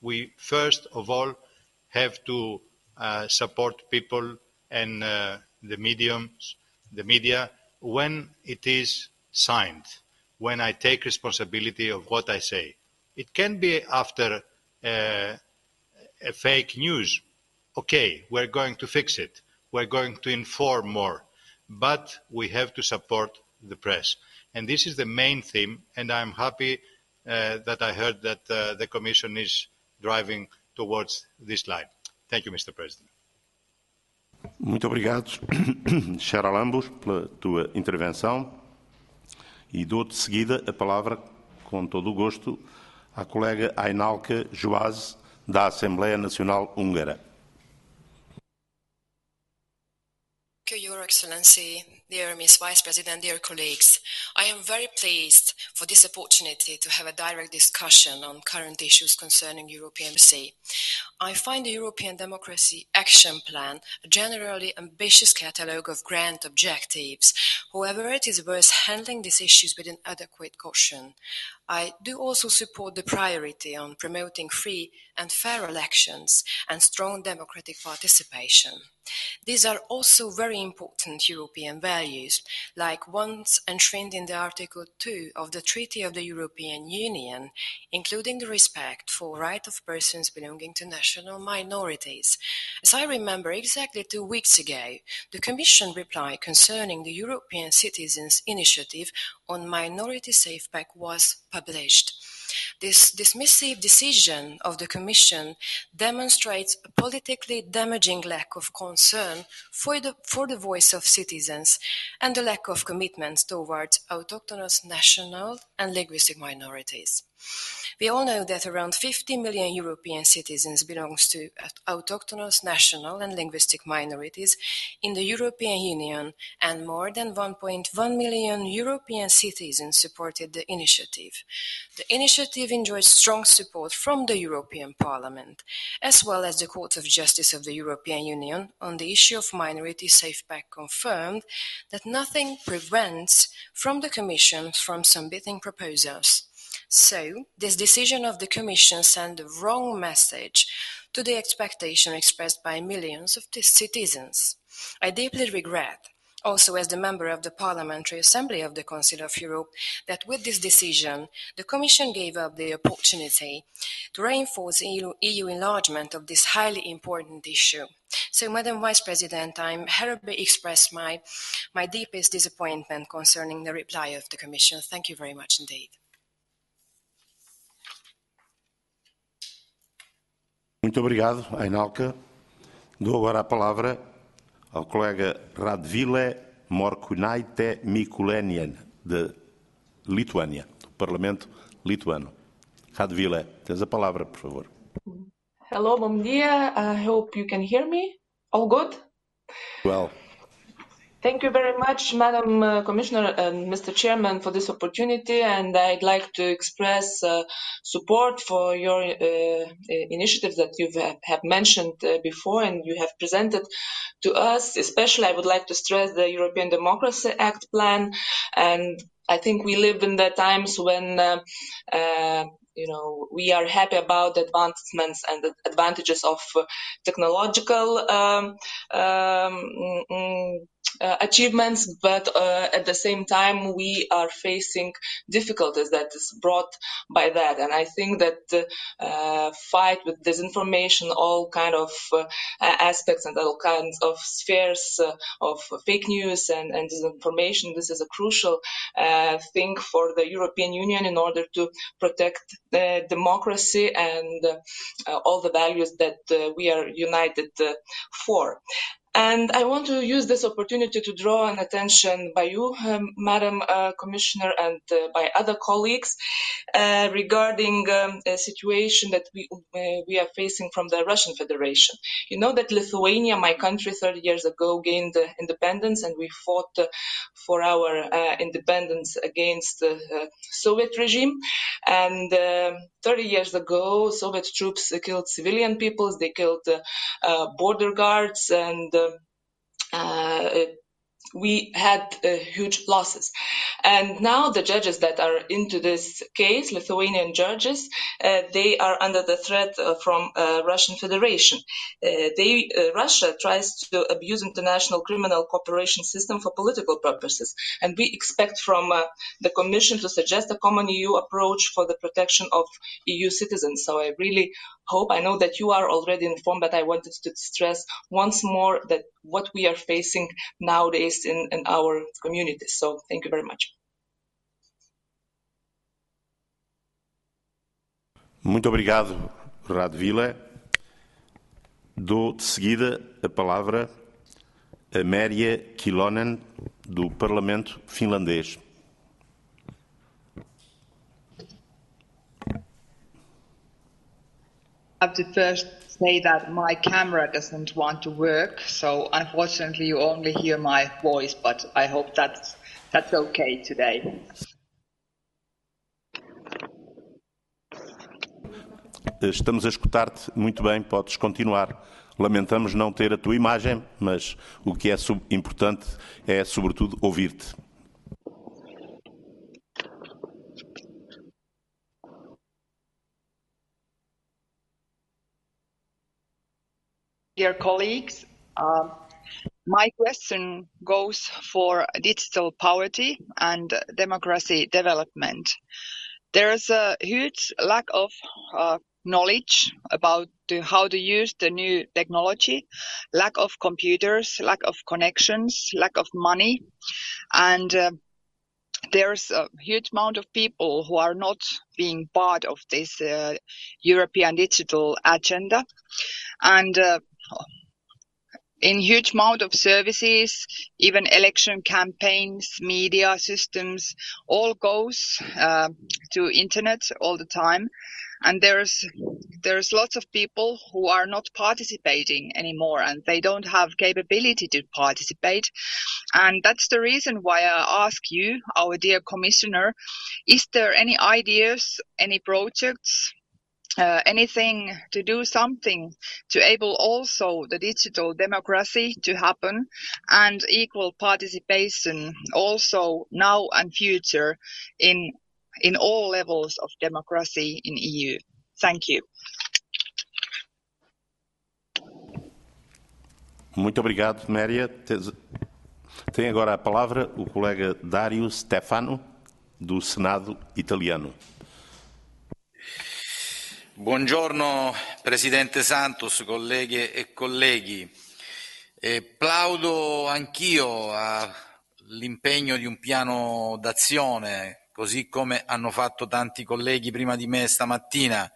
we first of all have to uh, support people and uh, the mediums, the media, when it is signed, when I take responsibility of what I say. It can be after uh, a fake news. Okay, we're going to fix it. We're going to inform more. But we have to support the press. And this is the main theme, and I'm happy uh, that I heard that uh, the Commission is driving towards this line. Thank you, Mister President. Muito obrigado, Shara Lambos, pela tua intervenção. E dou de seguida a palavra, com todo o gosto, à colega Aynalke Joaz, da Assembleia Nacional Húngara. Thank you, Your Excellency, dear Miz Vice President, dear colleagues. I am very pleased for this opportunity to have a direct discussion on current issues concerning European democracy. I find the European Democracy Action Plan a generally ambitious catalogue of grand objectives. However, it is worth handling these issues with an adequate caution. I do also support the priority on promoting free and fair elections and strong democratic participation. These are also very important European values, like ones enshrined in the Article two of the Treaty of the European Union, including the respect for rights of persons belonging to national minorities. As I remember, exactly two weeks ago, the Commission reply concerning the European Citizens' Initiative on Minority Safepack was published. This dismissive decision of the Commission demonstrates a politically damaging lack of concern for the, for the voice of citizens and the lack of commitment towards autochthonous national and linguistic minorities. We all know that around fifty million European citizens belong to autochthonous national and linguistic minorities in the European Union, and more than one point one million European citizens supported the initiative. The initiative enjoys strong support from the European Parliament, as well as the Court of Justice of the European Union on the issue of minority safepack confirmed that nothing prevents from the Commission from submitting proposals. So, this decision of the Commission sent the wrong message to the expectation expressed by millions of citizens. I deeply regret, also as the member of the Parliamentary Assembly of the Council of Europe, that with this decision, the Commission gave up the opportunity to reinforce E U, E U enlargement of this highly important issue. So, Madam Vice President, I hereby express my, my deepest disappointment concerning the reply of the Commission. Thank you very much indeed. Muito obrigado, Aynalke. Dou agora a palavra ao colega Radvile Morkunaite Mikulenian, de Lituânia, do Parlamento lituano. Radvile, tens a palavra, por favor. Hello, bom dia. I hope you can hear me. All good? Well. Thank you very much, Madam uh, Commissioner and Mister Chairman, for this opportunity, and I'd like to express uh, support for your uh, initiatives that you have, have mentioned uh, before and you have presented to us. Especially, I would like to stress the European Democracy Act plan, and I think we live in the times when uh, uh, you know, we are happy about the advancements and the advantages of uh, technological um, um, mm, Uh, achievements, but uh, at the same time we are facing difficulties that is brought by that. And I think that uh, uh, fight with disinformation, all kind of uh, aspects and all kinds of spheres uh, of fake news and, and disinformation, this is a crucial uh, thing for the European Union in order to protect uh, democracy and uh, all the values that uh, we are united uh, for. And I want to use this opportunity to draw an attention by you, um, Madam uh, Commissioner, and uh, by other colleagues uh, regarding um, a situation that we uh, we are facing from the Russian Federation. You know that Lithuania, my country, thirty years ago gained uh, independence, and we fought uh, for our uh, independence against the uh, Soviet regime. And uh, thirty years ago, Soviet troops uh, killed civilian peoples, they killed uh, uh, border guards, and uh, Uh, we had uh, huge losses. And now the judges that are into this case, Lithuanian judges, uh, they are under the threat uh, from uh, Russian Federation. Uh, they, uh, Russia tries to abuse international criminal cooperation system for political purposes. And we expect from uh, the Commission to suggest a common E U approach for the protection of E U citizens. So I really hope, I know that you are already informed, but I wanted to stress once more that what we are facing nowadays in, in our communities. So thank you very much. Muito obrigado, Radvile. Dou de seguida a palavra a Merja Kyllönen, do Parlamento finlandês. I have to first say that my camera doesn't want to work, so unfortunately you only hear my voice, but I hope that's, that's okay today. Estamos a escutar-te muito bem, podes continuar. Lamentamos não ter a tua imagem, mas o que é importante é, sobretudo, ouvir-te. Dear colleagues, uh, my question goes for digital poverty and democracy development. There is a huge lack of uh, knowledge about the, how to use the new technology, lack of computers, lack of connections, lack of money, and uh, there's a huge amount of people who are not being part of this uh, European digital agenda. And uh, in huge amount of services, even election campaigns, media systems, all goes uh, to internet all the time. And there's there's lots of people who are not participating anymore, and they don't have capability to participate. And that's the reason why I ask you, our dear Commissioner, is there any ideas, any projects, Uh, anything to do something to enable also the digital democracy to happen and equal participation also now and future in in all levels of democracy in E U. Thank you. Muito obrigado, Merja. Tem agora a palavra o colega Dario Stefano, do Senado italiano. Buongiorno Presidente Santos, colleghe e colleghi. Eh, plaudo anch'io all'impegno di un piano d'azione, così come hanno fatto tanti colleghi prima di me stamattina.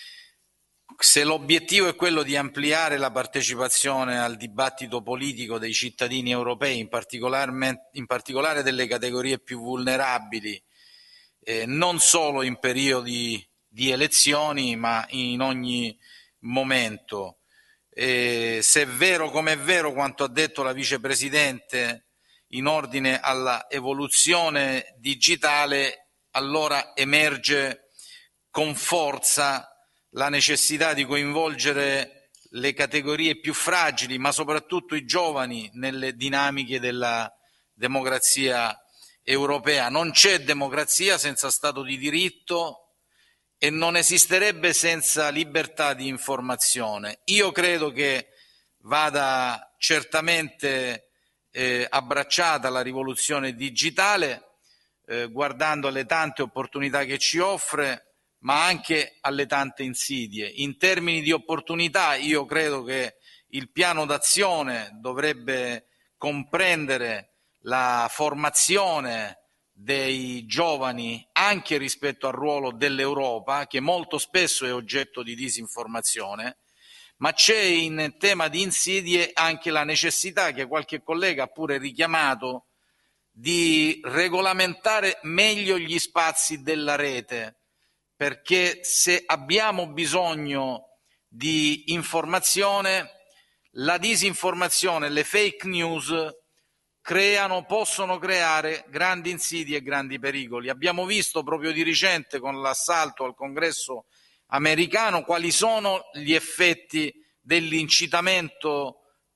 Se l'obiettivo è quello di ampliare la partecipazione al dibattito politico dei cittadini europei, in, in particolare delle categorie più vulnerabili, eh, non solo in periodi di elezioni, ma in ogni momento. E se è vero come è vero quanto ha detto la vicepresidente in ordine alla evoluzione digitale, allora emerge con forza la necessità di coinvolgere le categorie più fragili, ma soprattutto i giovani, nelle dinamiche della democrazia europea. Non c'è democrazia senza Stato di diritto, e non esisterebbe senza libertà di informazione. Io credo che vada certamente eh, abbracciata la rivoluzione digitale, eh, guardando alle tante opportunità che ci offre, ma anche alle tante insidie. In termini di opportunità, io credo che il piano d'azione dovrebbe comprendere la formazione dei giovani anche rispetto al ruolo dell'Europa, che molto spesso è oggetto di disinformazione, ma c'è in tema di insidie anche la necessità, che qualche collega ha pure richiamato, di regolamentare meglio gli spazi della rete, perché se abbiamo bisogno di informazione, la disinformazione, le fake news creano, possono creare grandi insidie e grandi pericoli. Abbiamo visto proprio di recente con l'assalto al Congresso americano quali sono gli effetti dell'incitamento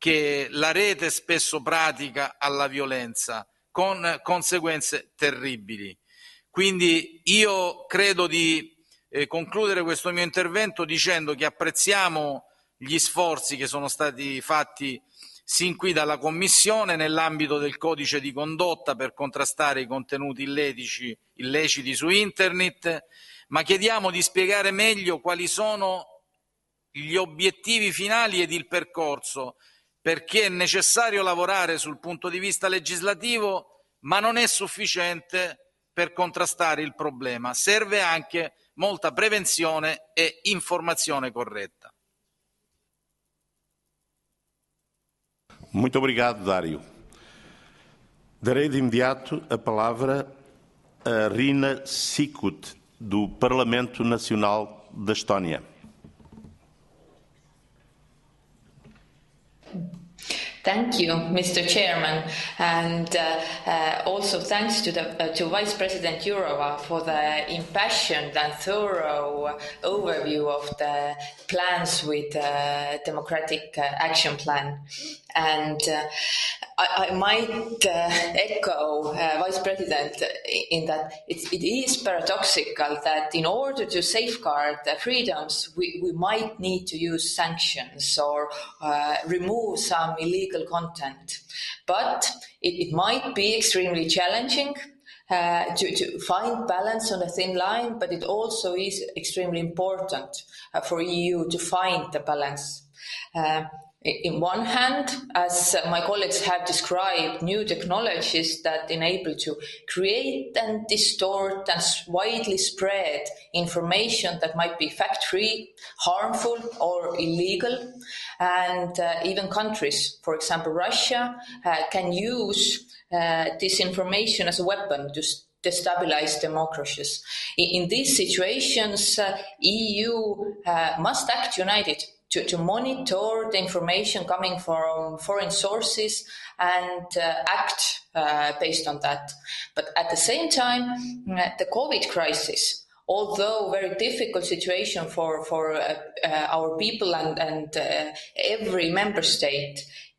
che la rete spesso pratica alla violenza, con conseguenze terribili. Quindi io credo di eh, concludere questo mio intervento dicendo che apprezziamo gli sforzi che sono stati fatti sin qui dalla Commissione nell'ambito del codice di condotta per contrastare i contenuti illeciti, illeciti su Internet, ma chiediamo di spiegare meglio quali sono gli obiettivi finali ed il percorso, perché è necessario lavorare sul punto di vista legislativo, ma non è sufficiente per contrastare il problema. Serve anche molta prevenzione e informazione corretta. Muito obrigado, Dário. Darei de imediato a palavra a Rina Sikkut, do Parlamento Nacional da Estónia. Thank you, Mister Chairman, and uh, uh, also thanks to, the, uh, to Vice President Jourova for the impassioned and thorough overview of the plans with the Democratic uh, Action Plan. And uh, I, I might uh, echo uh, Vice President in that it, it is paradoxical that in order to safeguard the freedoms, we, we might need to use sanctions or uh, remove some illegal content. But it, it might be extremely challenging Uh, to, to find balance on a thin line, but it also is extremely important uh, for E U to find the balance. Uh, in one hand, as uh, my colleagues have described, new technologies that enable to create and distort and widely spread information that might be fact-free, harmful or illegal, and uh, even countries, for example Russia, uh, can use Uh, disinformation as a weapon to destabilize democracies. In, in these situations, uh, E U uh, must act united to, to monitor the information coming from foreign sources and uh, act uh, based on that. But at the same time, uh, the COVID crisis, although a very difficult situation for, for uh, uh, our people and, and uh, every member state,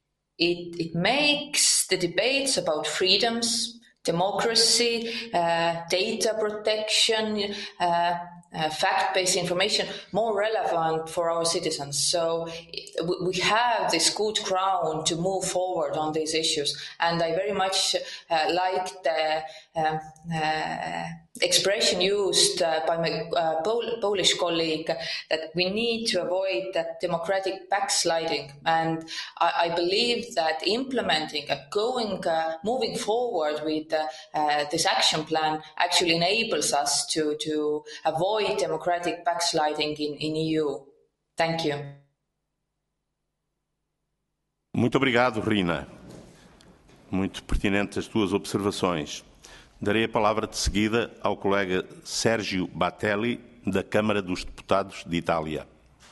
It, it makes the debates about freedoms, democracy, uh, data protection, uh, uh, fact-based information more relevant for our citizens. So it, we have this good ground to move forward on these issues. And I very much uh, like the uh, uh, expression used uh, by my uh, Pol- Polish colleague that we need to avoid that democratic backsliding. And I, I believe that implementing, uh, going, uh, moving forward with uh, uh, this action plan actually enables us to, to avoid democratic backsliding in, in E U. Thank you. Muito obrigado, Rina. Muito pertinentes as tuas observações. Darei a palavra de seguida ao colega Sergio Batelli, da Câmara dos Deputados de Itália.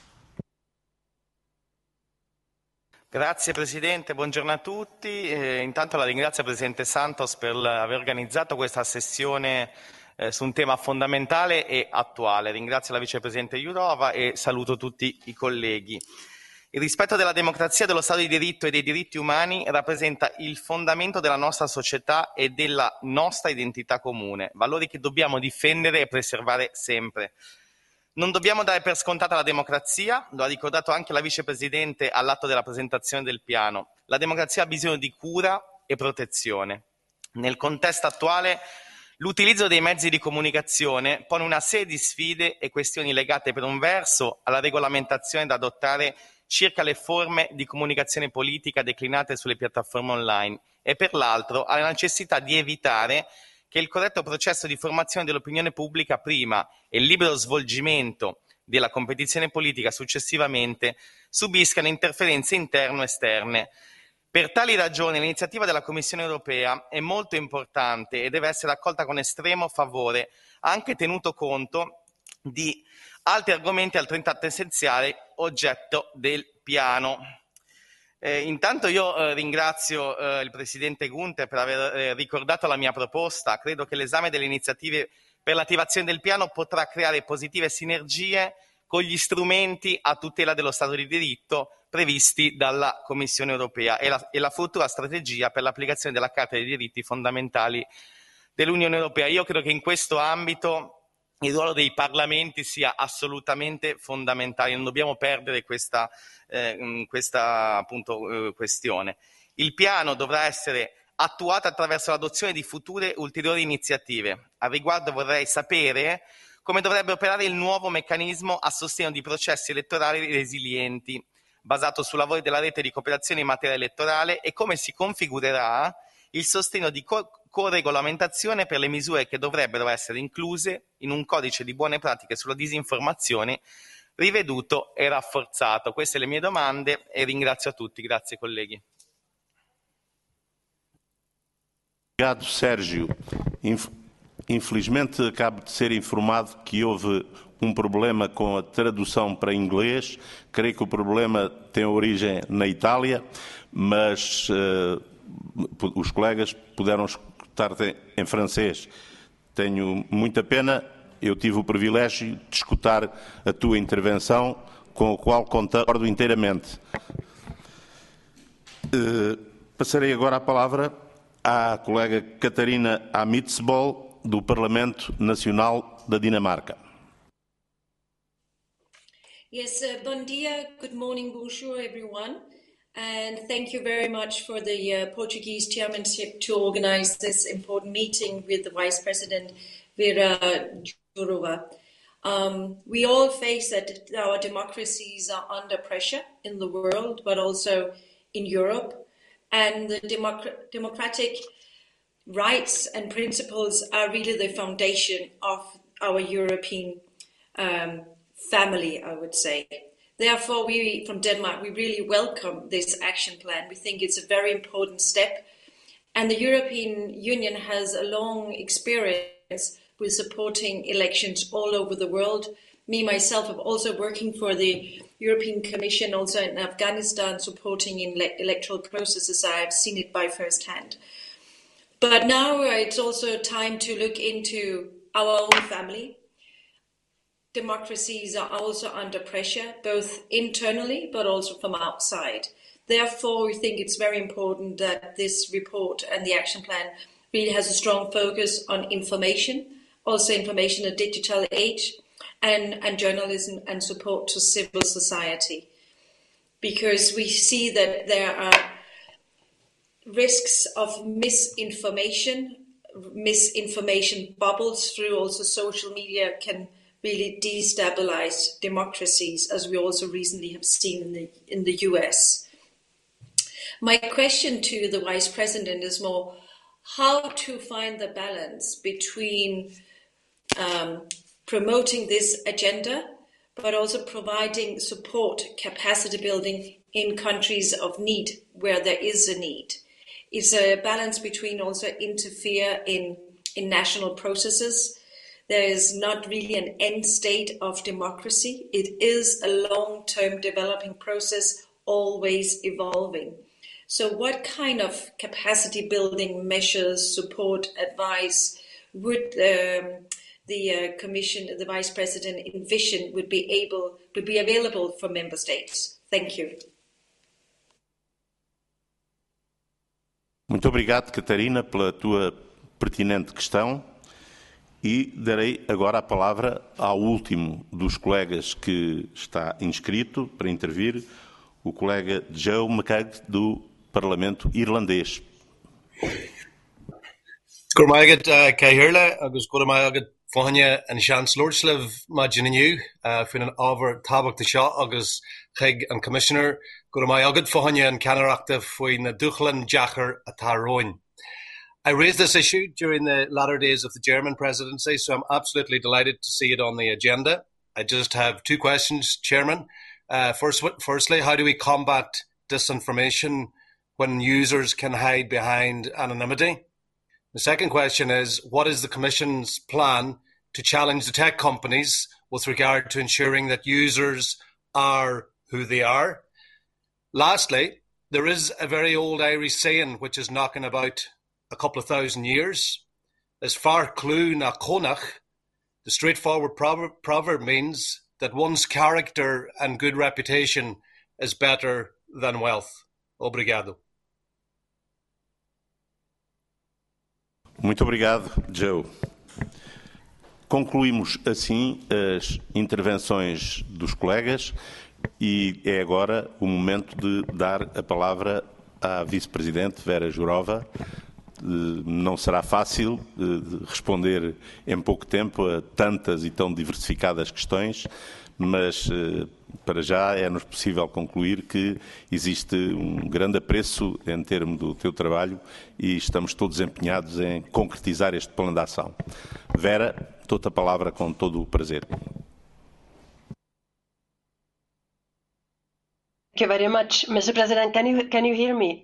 Grazie Presidente, buongiorno a tutti. Eh, intanto la ringrazio Presidente Santos per aver organizzato questa sessione eh, su un tema fondamentale e attuale. Ringrazio la Vicepresidente Jourova e saluto tutti i colleghi. Il rispetto della democrazia, dello Stato di diritto e dei diritti umani rappresenta il fondamento della nostra società e della nostra identità comune, valori che dobbiamo difendere e preservare sempre. Non dobbiamo dare per scontata la democrazia, lo ha ricordato anche la Vicepresidente all'atto della presentazione del piano. La democrazia ha bisogno di cura e protezione. Nel contesto attuale, l'utilizzo dei mezzi di comunicazione pone una serie di sfide e questioni legate per un verso alla regolamentazione da adottare circa le forme di comunicazione politica declinate sulle piattaforme online e per l'altro alla necessità di evitare che il corretto processo di formazione dell'opinione pubblica prima e il libero svolgimento della competizione politica successivamente subiscano interferenze interno-esterne. Per tali ragioni l'iniziativa della Commissione europea è molto importante e deve essere accolta con estremo favore, anche tenuto conto di altri argomenti altrettanto essenziali oggetto del piano. Eh, intanto io eh, ringrazio eh, il Presidente Gunther per aver eh, ricordato la mia proposta. Credo che l'esame delle iniziative per l'attivazione del piano potrà creare positive sinergie con gli strumenti a tutela dello Stato di diritto, previsti dalla Commissione europea e la, e la futura strategia per l'applicazione della Carta dei diritti fondamentali dell'Unione europea. Io credo che in questo ambito il ruolo dei parlamenti sia assolutamente fondamentale, non dobbiamo perdere questa, eh, questa appunto, eh, questione. Il piano dovrà essere attuato attraverso l'adozione di future ulteriori iniziative. Al riguardo vorrei sapere come dovrebbe operare il nuovo meccanismo a sostegno di processi elettorali resilienti, basato su lavori della rete di cooperazione in materia elettorale, e come si configurerà il sostegno di co- coregolamentazione per le misure che dovrebbero essere incluse in un codice di buone pratiche sulla disinformazione riveduto e rafforzato. Queste le mie domande e ringrazio a tutti. Grazie colleghi. Obrigado, Sérgio. Infelizmente acabo de ser informado que houve um problema com a tradução para inglês. Creio que o problema tem origem na Itália, mas uh, os colegas puderam escutar em francês. Tenho muita pena, eu tive o privilégio de escutar a tua intervenção, com a qual concordo inteiramente. Uh, passarei agora a palavra à colega Catarina Amitsbol, do Parlamento Nacional da Dinamarca. Yes, uh, bon dia, good morning, bonjour everyone, and thank you very much for the uh, Portuguese chairmanship to organize this important meeting with the Vice President Vera Jourova. Um, we all face that our democracies are under pressure in the world, but also in Europe, and the democ- democratic rights and principles are really the foundation of our European um, family, I would say. Therefore, we from Denmark, we really welcome this action plan. We think it's a very important step. And the European Union has a long experience with supporting elections all over the world. Me, myself, am also working for the European Commission, also in Afghanistan, supporting in le- electoral processes. I have seen it by first hand. But now it's also time to look into our own family. Democracies are also under pressure, both internally but also from outside. Therefore, we think it's very important that this report and the action plan really has a strong focus on information, also information in a digital age, and, and journalism and support to civil society. Because we see that there are risks of misinformation, misinformation bubbles through also social media can really destabilize democracies, as we also recently have seen in the in the U S. My question to the Vice President is more how to find the balance between um, promoting this agenda, but also providing support, capacity building in countries of need where there is a need. It's a balance between also interfere in, in national processes. There is not really an end state of democracy. It is a long-term developing process, always evolving. So what kind of capacity building measures, support, advice would um, the uh, Commission, the Vice President envision would be able, would be available for member states? Thank you. Muito obrigado, Catarina, pela tua pertinente questão e darei agora a palavra ao último dos colegas que está inscrito para intervir, o colega Joe McCaig, do Parlamento Irlandês. Gormaigad Cahirla, agus Gormaigad Fáine an Chancellorslav Majininu, fin an ábhar tabhacht de seo agus chuig an Commissioner, Gormaigad Fáine an Canarachta faoin na Duchlan Jachar a Taroin. I raised this issue during the latter days of the German presidency, so I'm absolutely delighted to see it on the agenda. I just have two questions, Chairman. Uh, first, firstly, how do we combat disinformation when users can hide behind anonymity? The second question is, what is the Commission's plan to challenge the tech companies with regard to ensuring that users are who they are? Lastly, there is a very old Irish saying which is knocking about a couple of thousand years. As far clú na conach, the straightforward proverb, proverb means that one's character and good reputation is better than wealth. Obrigado. Muito obrigado, Joe. Concluímos assim as intervenções dos colegas e é agora o momento de dar a palavra à Vice-Presidente Vera Jourova. Não será fácil responder em pouco tempo a tantas e tão diversificadas questões, mas para já é-nos possível concluir que existe um grande apreço em termos do teu trabalho e estamos todos empenhados em concretizar este plano de ação. Vera, dou-te a palavra com todo o prazer. Thank you very much, Mister President. Can you can you hear me?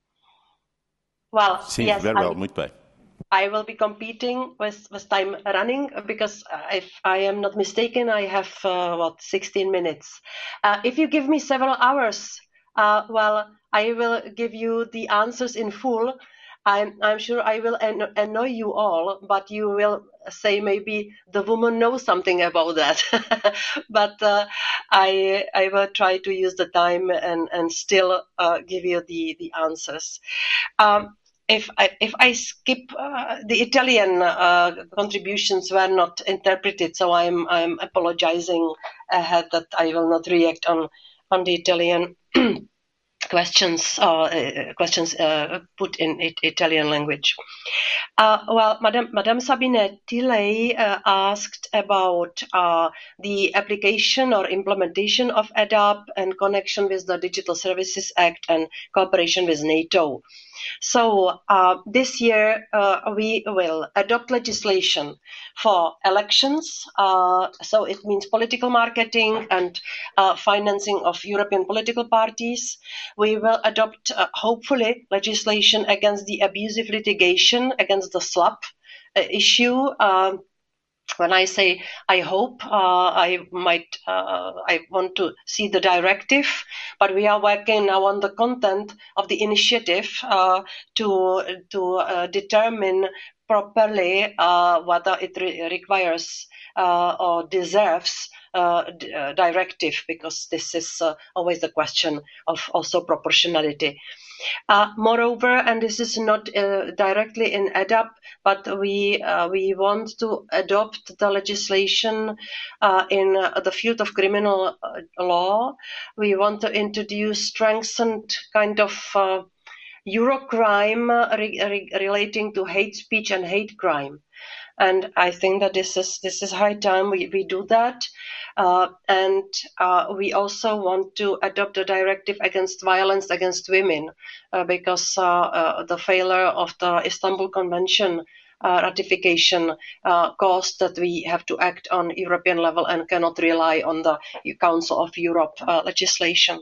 Well, Sim, yes, very well, I, muito bem. I will be competing with, with time running because if I am not mistaken, I have, uh, what, sixteen minutes. Uh, if you give me several hours, uh, well, I will give you the answers in full. I'm, I'm sure I will annoy you all, but you will say maybe the woman knows something about that. But uh, I, I will try to use the time and, and still uh, give you the, the answers. Um, If I, if I skip uh, the Italian uh, contributions were not interpreted, so I'm I'm apologizing ahead that I will not react on on the Italian questions uh, questions uh, put in it, Italian language. Uh, well, Madame Madame Sabine Tilley uh, asked about uh, the application or implementation of A D A P and connection with the Digital Services Act and cooperation with NATO. So uh, this year uh, we will adopt legislation for elections. Uh, so it means political marketing and uh, financing of European political parties. We will adopt, uh, hopefully, legislation against the abusive litigation, against the S L A P uh, issue. Uh, When I say I hope, uh, I might, uh, I want to see the directive, but we are working now on the content of the initiative uh, to to uh, determine properly uh, whether it re- requires uh, or deserves uh, d- uh, directive, because this is uh, always the question of also proportionality. Uh, moreover, and this is not uh, directly in A D A P, but we uh, we want to adopt the legislation uh, in uh, the field of criminal uh, law. We want to introduce strengthened kind of uh, Eurocrime uh, re- re- relating to hate speech and hate crime. And I think that this is this is high time we, we do that. Uh, and uh, we also want to adopt a directive against violence against women, uh, because uh, uh, the failure of the Istanbul Convention uh, ratification uh, caused that we have to act on European level and cannot rely on the Council of Europe uh, legislation.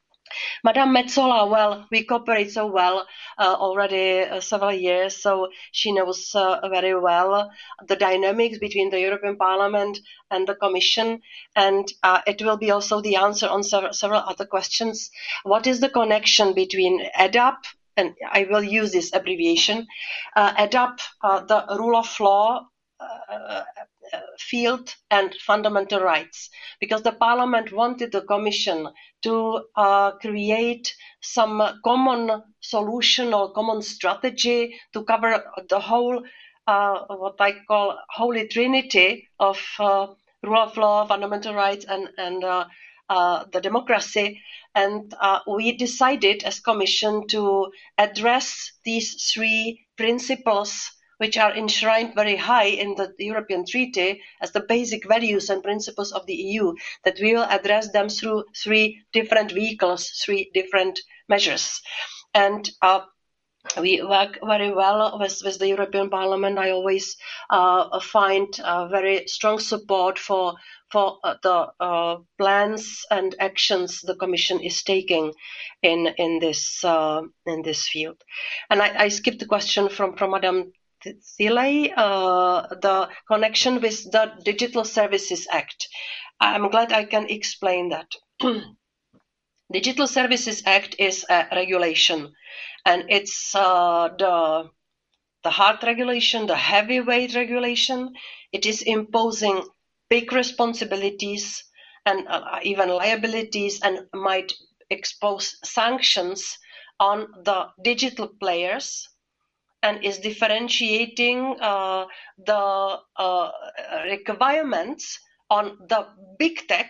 Madame Metsola, well, we cooperate so well uh, already uh, several years, so she knows uh, very well the dynamics between the European Parliament and the Commission, and uh, it will be also the answer on several, several other questions. What is the connection between A D A P, and I will use this abbreviation, uh, A D A P, uh, the rule of law, uh, field, and fundamental rights, because the Parliament wanted the Commission to uh, create some common solution or common strategy to cover the whole, uh, what I call holy trinity of uh, rule of law, fundamental rights, and, and uh, uh, the democracy. And uh, we decided as Commission to address these three principles, which are enshrined very high in the European Treaty as the basic values and principles of the E U, that we will address them through three different vehicles, three different measures. And uh, we work very well with, with the European Parliament. I always uh, find uh, very strong support for for uh, the uh, plans and actions the Commission is taking in in this uh, in this field. And I, I skipped the question from from Madame Tilley, uh, the connection with the Digital Services Act. I'm glad I can explain that. Digital Services Act is a regulation, and it's uh, the the hard regulation, the heavyweight regulation. It is imposing big responsibilities and uh, even liabilities, and might expose sanctions on the digital players and is differentiating uh, the uh, requirements on the big tech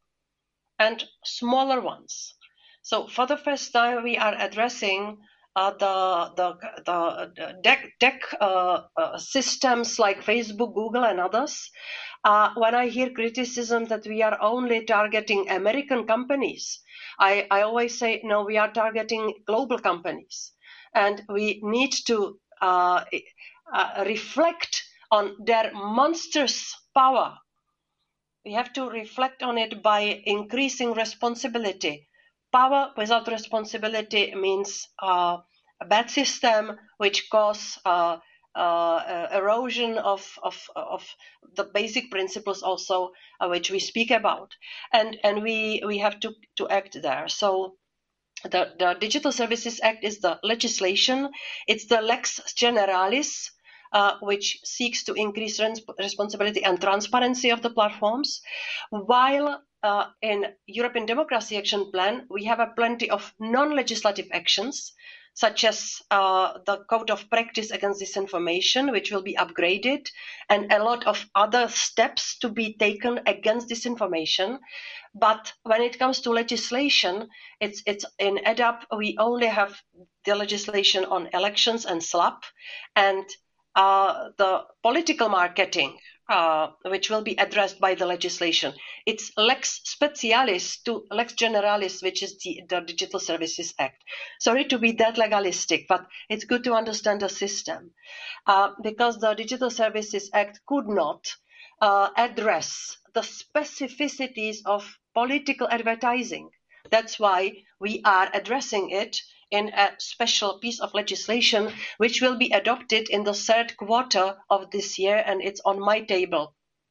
and smaller ones. So for the first time, we are addressing uh, the, the, the tech, tech uh, uh, systems like Facebook, Google, and others. Uh, when I hear criticism that we are only targeting American companies, I, I always say, no, we are targeting global companies. And we need to uh, uh, reflect on their monstrous power. We have to reflect on it by increasing responsibility. Power without responsibility means uh, a bad system which causes uh, uh, erosion of, of, of the basic principles also uh, which we speak about. And, and we, we have to, to act there. So the, the Digital Services Act is the legislation. It's the lex generalis, Uh, which seeks to increase responsibility and transparency of the platforms, while uh, in European Democracy Action Plan, we have a plenty of non-legislative actions, such as uh, the Code of Practice Against Disinformation, which will be upgraded, and a lot of other steps to be taken against disinformation. But when it comes to legislation, it's, it's in E D A P, we only have the legislation on elections and SLAPP, and Uh, the political marketing, uh, which will be addressed by the legislation. It's lex specialis to lex generalis, which is the, the Digital Services Act. Sorry to be that legalistic, but it's good to understand the system. Uh, because the Digital Services Act could not uh, address the specificities of political advertising. That's why we are addressing it in a special piece of legislation, which will be adopted in the third quarter of this year, and it's on my table.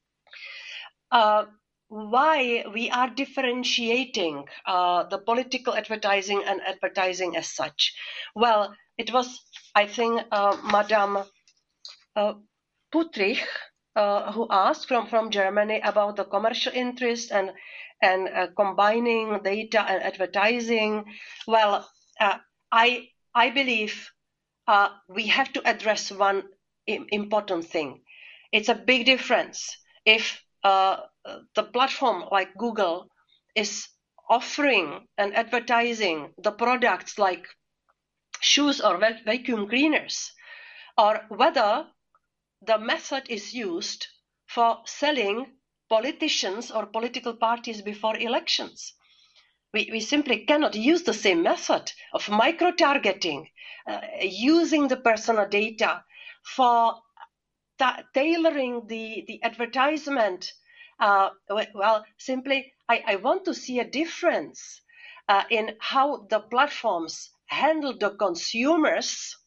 Uh, why we are differentiating uh, the political advertising and advertising as such? Well, it was, I think, uh, Madame uh, Putrich uh, who asked from, from Germany about the commercial interest and, and uh, combining data and advertising. Well, Uh, I I believe uh, we have to address one important thing. It's a big difference if uh, the platform like Google is offering and advertising the products like shoes or vacuum cleaners, or whether the method is used for selling politicians or political parties before elections. We, we simply cannot use the same method of micro-targeting, uh, using the personal data for ta tailoring the, the advertisement. Uh, well, simply, I, I want to see a difference uh, in how the platforms handle the consumers.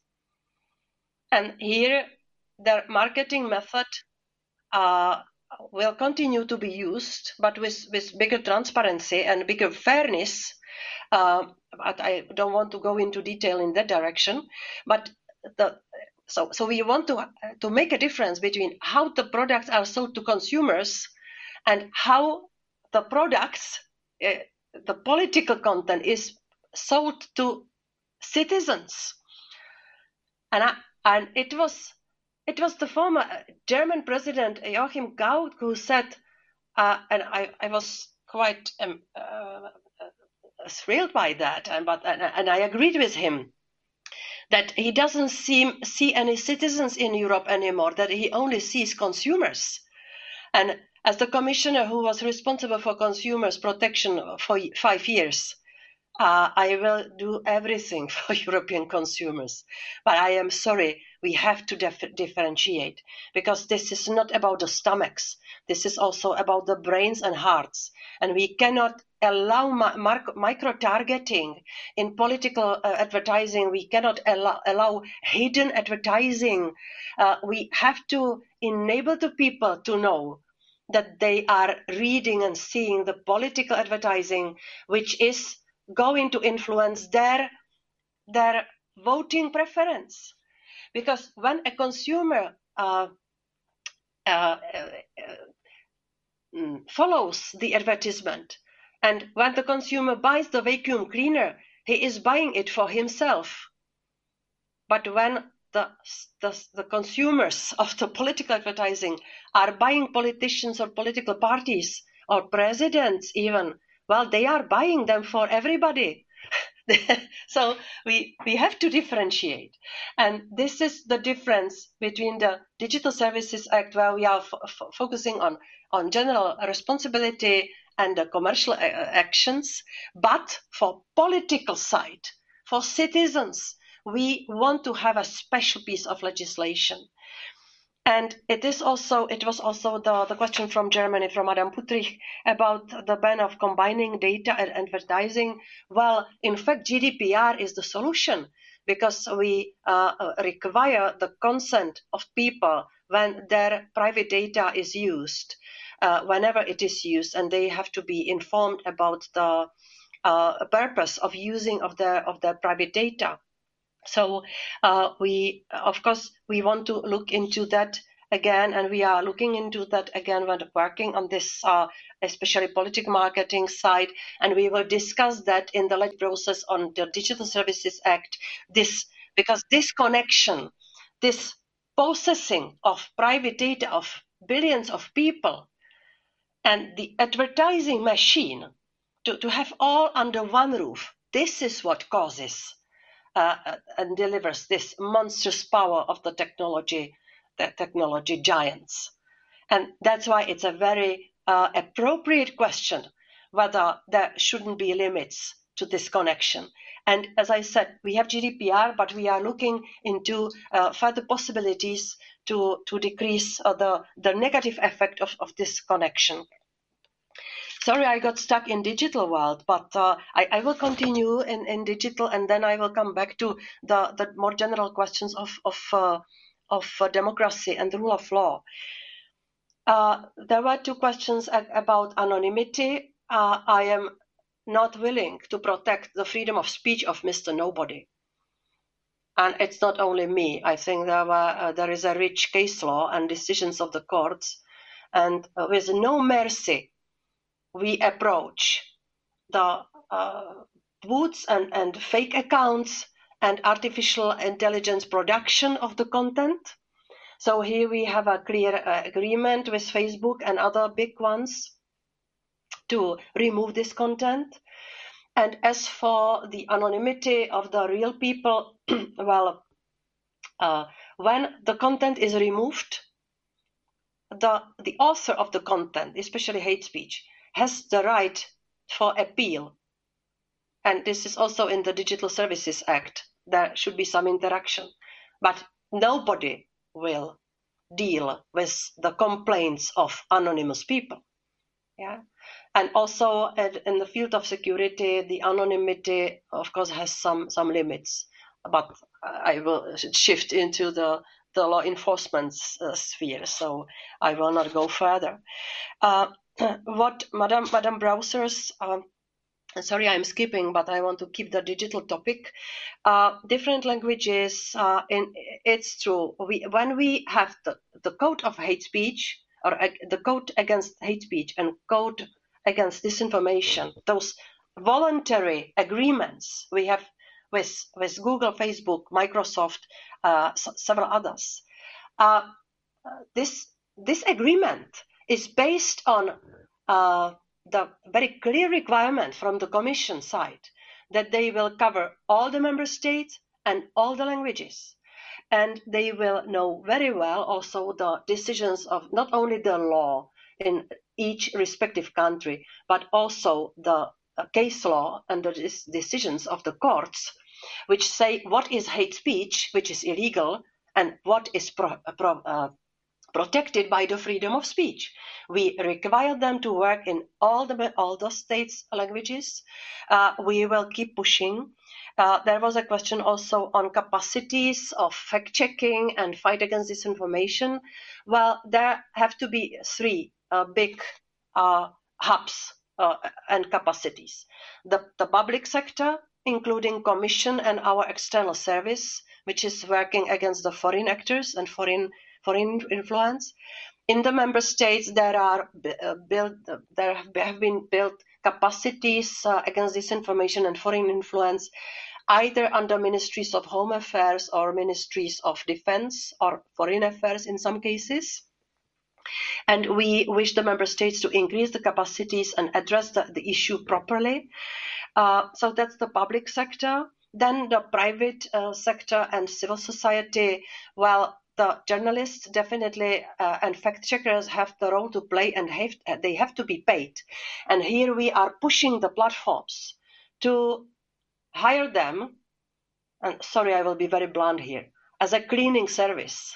And here, their marketing method uh, will continue to be used, but with, with bigger transparency and bigger fairness. Uh, but I don't want to go into detail in that direction. But the, so, so we want to, to make a difference between how the products are sold to consumers and how the products, uh, the political content is sold to citizens. And, I, and it was It was the former German president Joachim Gauck who said, uh, and I, I was quite um, uh, thrilled by that, and, but, and, and I agreed with him, that he doesn't seem, see any citizens in Europe anymore, that he only sees consumers. And as the commissioner who was responsible for consumers protection for five years, Uh, I will do everything for European consumers, but I am sorry, we have to differentiate, because this is not about the stomachs. This is also about the brains and hearts, and we cannot allow micro-targeting in political uh, advertising. We cannot allow, allow hidden advertising. Uh, we have to enable the people to know that they are reading and seeing the political advertising, which is going to influence their, their voting preference. Because when a consumer uh, uh, uh, follows the advertisement And when the consumer buys the vacuum cleaner, he is buying it for himself. But when the, the, the consumers of the political advertising are buying politicians or political parties or presidents even, well, they are buying them for everybody. So we, we have to differentiate. And this is the difference between the Digital Services Act, where we are f- f- focusing on, on general responsibility and the commercial a- actions. But for political side, for citizens, we want to have a special piece of legislation. And it is also, it was also the, the question from Germany, from Madame Puttrich, about the ban of combining data and advertising. Well, in fact, G D P R is the solution, because we uh, require the consent of people when their private data is used, uh, whenever it is used, and they have to be informed about the uh, purpose of using of their of their private data. So uh, we, of course, we want to look into that again, and we are looking into that again when working on this, uh, especially political marketing side, and we will discuss that in the legislative process on the Digital Services Act. This because this connection, this processing of private data of billions of people, and the advertising machine to, to have all under one roof. This is what causes. Uh, and delivers this monstrous power of the technology, the technology giants. And that's why it's a very uh, appropriate question whether there shouldn't be limits to this connection. And as I said, we have G D P R, but we are looking into uh, further possibilities to, to decrease uh, the, the negative effect of, of this connection. Sorry, I got stuck in digital world, but uh, I, I will continue in, in digital, and then I will come back to the, the more general questions of of, uh, of uh, democracy and the rule of law. Uh, there were two questions about anonymity. Uh, I am not willing to protect the freedom of speech of Mister Nobody. And it's not only me. I think there, were, uh, there is a rich case law and decisions of the courts, and uh, with no mercy, we approach the uh, boots and, and fake accounts and artificial intelligence production of the content. So here we have a clear uh, agreement with Facebook and other big ones to remove this content. And as for the anonymity of the real people, well, uh, when the content is removed, the, the author of the content, especially hate speech, has the right for appeal. And this is also in the Digital Services Act. There should be some interaction. But nobody will deal with the complaints of anonymous people. Yeah. And also in the field of security, the anonymity, of course, has some, some limits. But I will shift into the, the law enforcement uh, sphere, so I will not go further. Uh, what Madam, Madam Browsers, uh, sorry I'm skipping, but I want to keep the digital topic. Uh, different languages, uh, in, it's true. We, when we have the, the code of hate speech, or uh, the code against hate speech and code against disinformation, those voluntary agreements we have with, with Google, Facebook, Microsoft, uh, s- several others, uh, this, this agreement is based on uh, the very clear requirement from the Commission side that they will cover all the member states and all the languages. And they will know very well also the decisions of not only the law in each respective country, but also the uh, case law and the decisions of the courts, which say what is hate speech, which is illegal, and what is pro, pro, uh, protected by the freedom of speech. We require them to work in all the all the states' languages. Uh, we will keep pushing. Uh, there was a question also on capacities of fact-checking and fight against disinformation. Well, there have to be three uh, big uh, hubs uh, and capacities. The, the public sector, including Commission and our external service, which is working against the foreign actors and foreign foreign influence. In the member states, there are uh, built, there have been built capacities uh, against disinformation and foreign influence, either under ministries of home affairs or ministries of defense or foreign affairs in some cases. And we wish the member states to increase the capacities and address the, the issue properly. Uh, so that's the public sector. Then the private uh, sector and civil society, well, the journalists definitely uh, and fact checkers have the role to play, and have, uh, they have to be paid. And here we are pushing the platforms to hire them, and sorry, I will be very blunt here, as a cleaning service.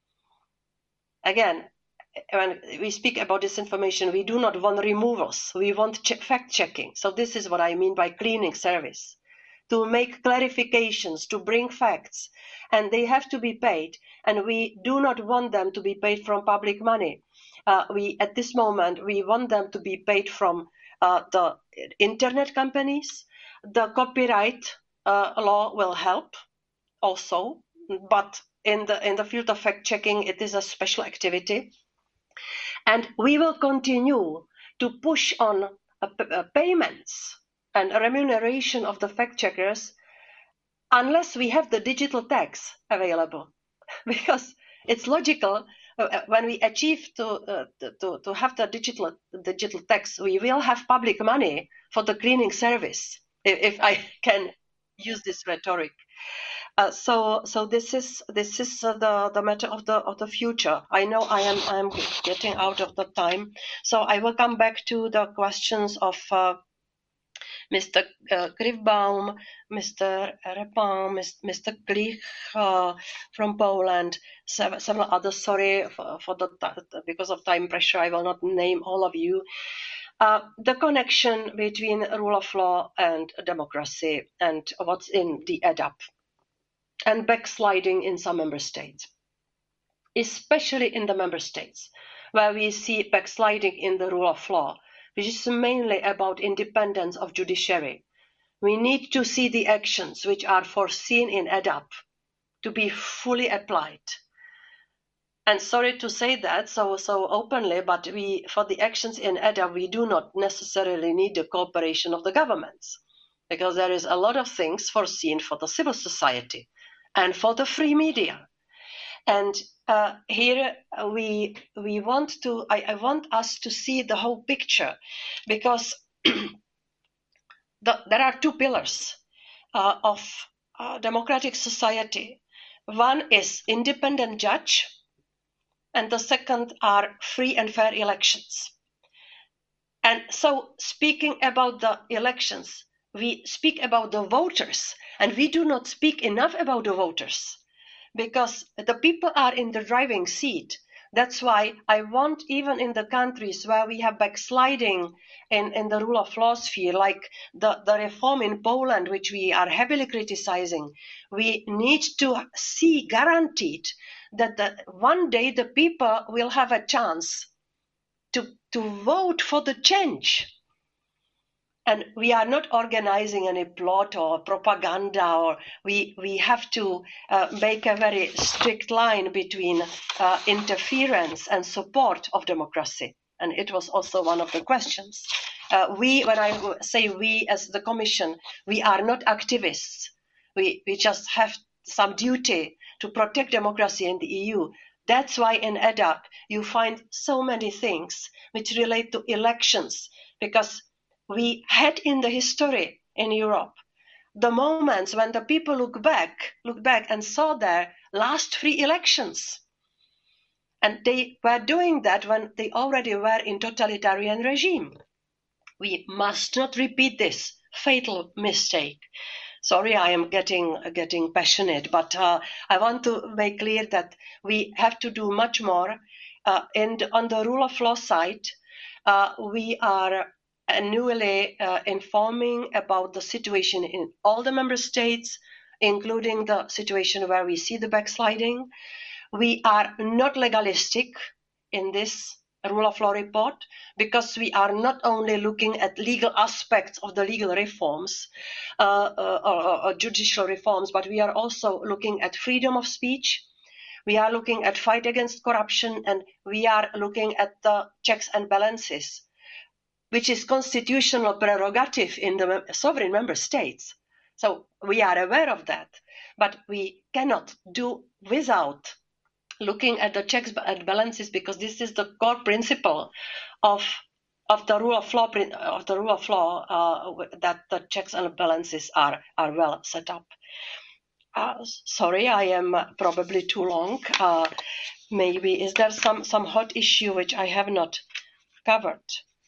Again, when we speak about disinformation, we do not want removals, we want che- fact checking. So this is what I mean by cleaning service. To make clarifications, to bring facts, and they have to be paid. And we do not want them to be paid from public money. Uh, we, at this moment, we want them to be paid from uh, the internet companies. The copyright uh, law will help also, but in the in the field of fact checking, it is a special activity. And we will continue to push on uh, p- uh, payments and remuneration of the fact checkers unless we have the digital tax available, because it's logical uh, when we achieve to, uh, to to have the digital digital tax, we will have public money for the cleaning service, if, if I can use this rhetoric. Uh, so so this is this is uh, the the matter of the of the future. I know I am I am getting out of the time, so I will come back to the questions of uh, Mister Uh, Grifbaum, Mister Repin, Mister Klich uh, from Poland, several, several others. Sorry for, for the because of time pressure, I will not name all of you. Uh, the connection between rule of law and democracy, and what's in the E D A P, and backsliding in some member states, especially in the member states where we see backsliding in the rule of law, which is mainly about independence of judiciary. We need to see the actions which are foreseen in E D A P to be fully applied. And sorry to say that so so openly, but we for the actions in E D A P, we do not necessarily need the cooperation of the governments, because there is a lot of things foreseen for the civil society and for the free media. And uh, here we we want to I, I want us to see the whole picture, because the, there are two pillars uh, of uh, democratic society. One is independent judge, and the second are free and fair elections. And so, speaking about the elections, we speak about the voters, and we do not speak enough about the voters, because the people are in the driving seat. That's why I want, even in the countries where we have backsliding in, in the rule of law sphere, like the, the reform in Poland, which we are heavily criticizing, we need to see guaranteed that the, one day the people will have a chance to, to vote for the change. And we are not organizing any plot or propaganda, or we, we have to uh, make a very strict line between uh, interference and support of democracy. And it was also one of the questions. Uh, we, when I say we as the Commission, we are not activists. We, we just have some duty to protect democracy in the E U. That's why in E D A P you find so many things which relate to elections, because we had in the history in Europe the moments when the people look back, look back and saw their last free elections. And they were doing that when they already were in totalitarian regime. We must not repeat this fatal mistake. Sorry, I am getting getting passionate, but uh, I want to make clear that we have to do much more. Uh, and on the rule of law side, uh, we are annually uh, informing about the situation in all the member states, including the situation where we see the backsliding. We are not legalistic in this rule of law report, because we are not only looking at legal aspects of the legal reforms uh, uh, or, or judicial reforms, but we are also looking at freedom of speech. We are looking at fight against corruption, and we are looking at the checks and balances. which is constitutional prerogative in the sovereign member states. So we are aware of that, but we cannot do without looking at the checks and balances, because this is the core principle of of the rule of law of the rule of law uh, that the checks and balances are are well set up. Uh, sorry, I am probably too long. Uh, maybe is there some some hot issue which I have not covered?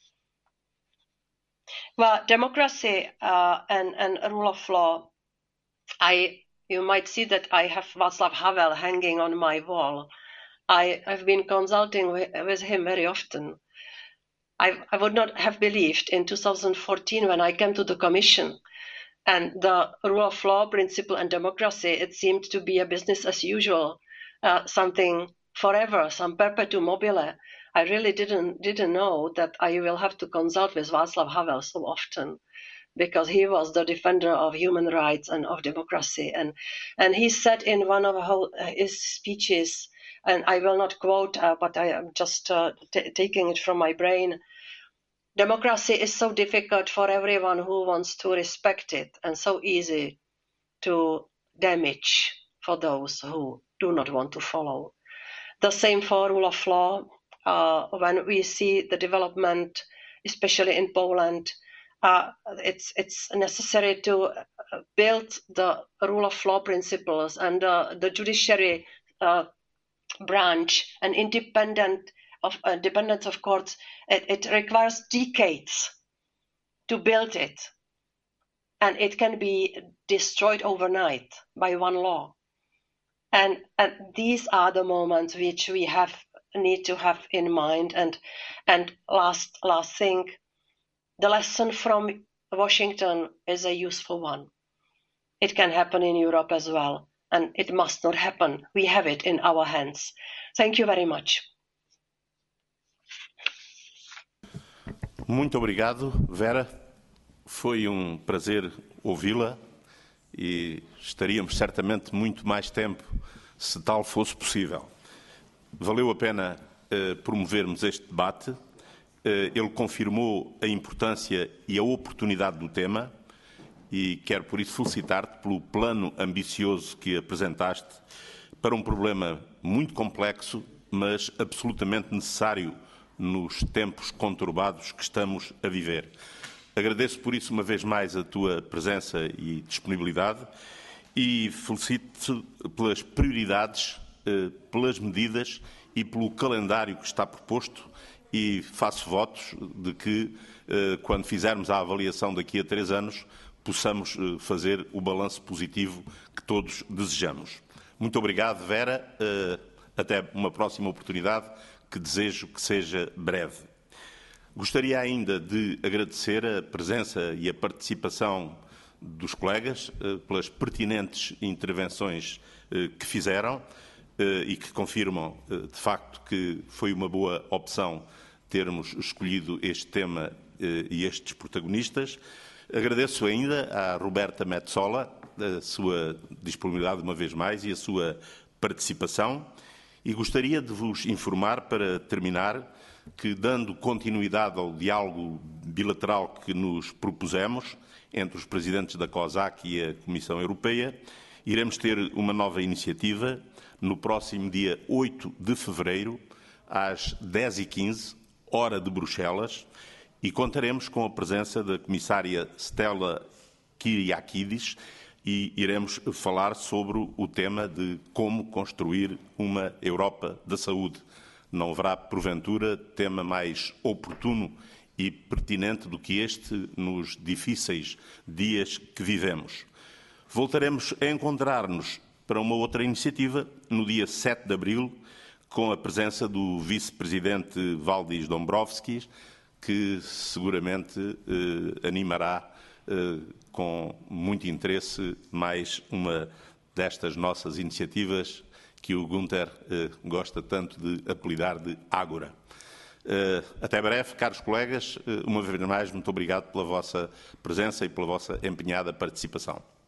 Well, democracy uh, and and rule of law. I you might see that I have Václav Havel hanging on my wall. I have been consulting with, with him very often. I, I would not have believed in two thousand fourteen when I came to the Commission and the rule of law, principle and democracy, it seemed to be a business as usual, uh, something forever, some perpetuum mobile. I really didn't didn't know that I will have to consult with Václav Havel so often, because he was the defender of human rights and of democracy. And, and he said in one of his speeches, and I will not quote, uh, but I am just uh, t- taking it from my brain, democracy is so difficult for everyone who wants to respect it, and so easy to damage for those who do not want to follow. The same for rule of law. Uh, when we see the development, especially in Poland, uh, it's it's necessary to build the rule of law principles and uh, the judiciary uh, branch and independent of uh, independence of courts. It, it requires decades to build it, and it can be destroyed overnight by one law. And and these are the moments which we have need to have in mind. And and last last thing, the lesson from Washington is a useful one. It can happen in Europe as well, and it must not happen. We have it in our hands. Thank you very much. Muito obrigado, Vera. Foi um prazer ouvi-la e estaríamos certamente muito mais tempo se tal fosse possível. Valeu a pena uh, promovermos este debate. Uh, ele confirmou a importância e a oportunidade do tema e quero por isso felicitar-te pelo plano ambicioso que apresentaste para um problema muito complexo, mas absolutamente necessário nos tempos conturbados que estamos a viver. Agradeço por isso uma vez mais a tua presença e disponibilidade e felicito-te pelas prioridades, pelas medidas e pelo calendário que está proposto, e faço votos de que, quando fizermos a avaliação daqui a três anos, possamos fazer o balanço positivo que todos desejamos. Muito obrigado, Vera. Até uma próxima oportunidade, que desejo que seja breve. Gostaria ainda de agradecer a presença e a participação dos colegas pelas pertinentes intervenções que fizeram e que confirmam, de facto, que foi uma boa opção termos escolhido este tema e estes protagonistas. Agradeço ainda à Roberta Metsola a sua disponibilidade uma vez mais e a sua participação. E gostaria de vos informar, para terminar, que, dando continuidade ao diálogo bilateral que nos propusemos entre os presidentes da COSAC e a Comissão Europeia, iremos ter uma nova iniciativa no próximo dia oito de fevereiro, às dez e quinze, hora de Bruxelas, e contaremos com a presença da Comissária Stella Kyriakides, e iremos falar sobre o tema de como construir uma Europa da saúde. Não haverá, porventura, tema mais oportuno e pertinente do que este nos difíceis dias que vivemos. Voltaremos a encontrar-nos para uma outra iniciativa no dia sete de abril, com a presença do vice-presidente Valdis Dombrovskis, que seguramente eh, animará eh, com muito interesse mais uma destas nossas iniciativas que o Günther eh, gosta tanto de apelidar de Ágora. Eh, até breve, caros colegas. Eh, uma vez mais, muito obrigado pela vossa presença e pela vossa empenhada participação.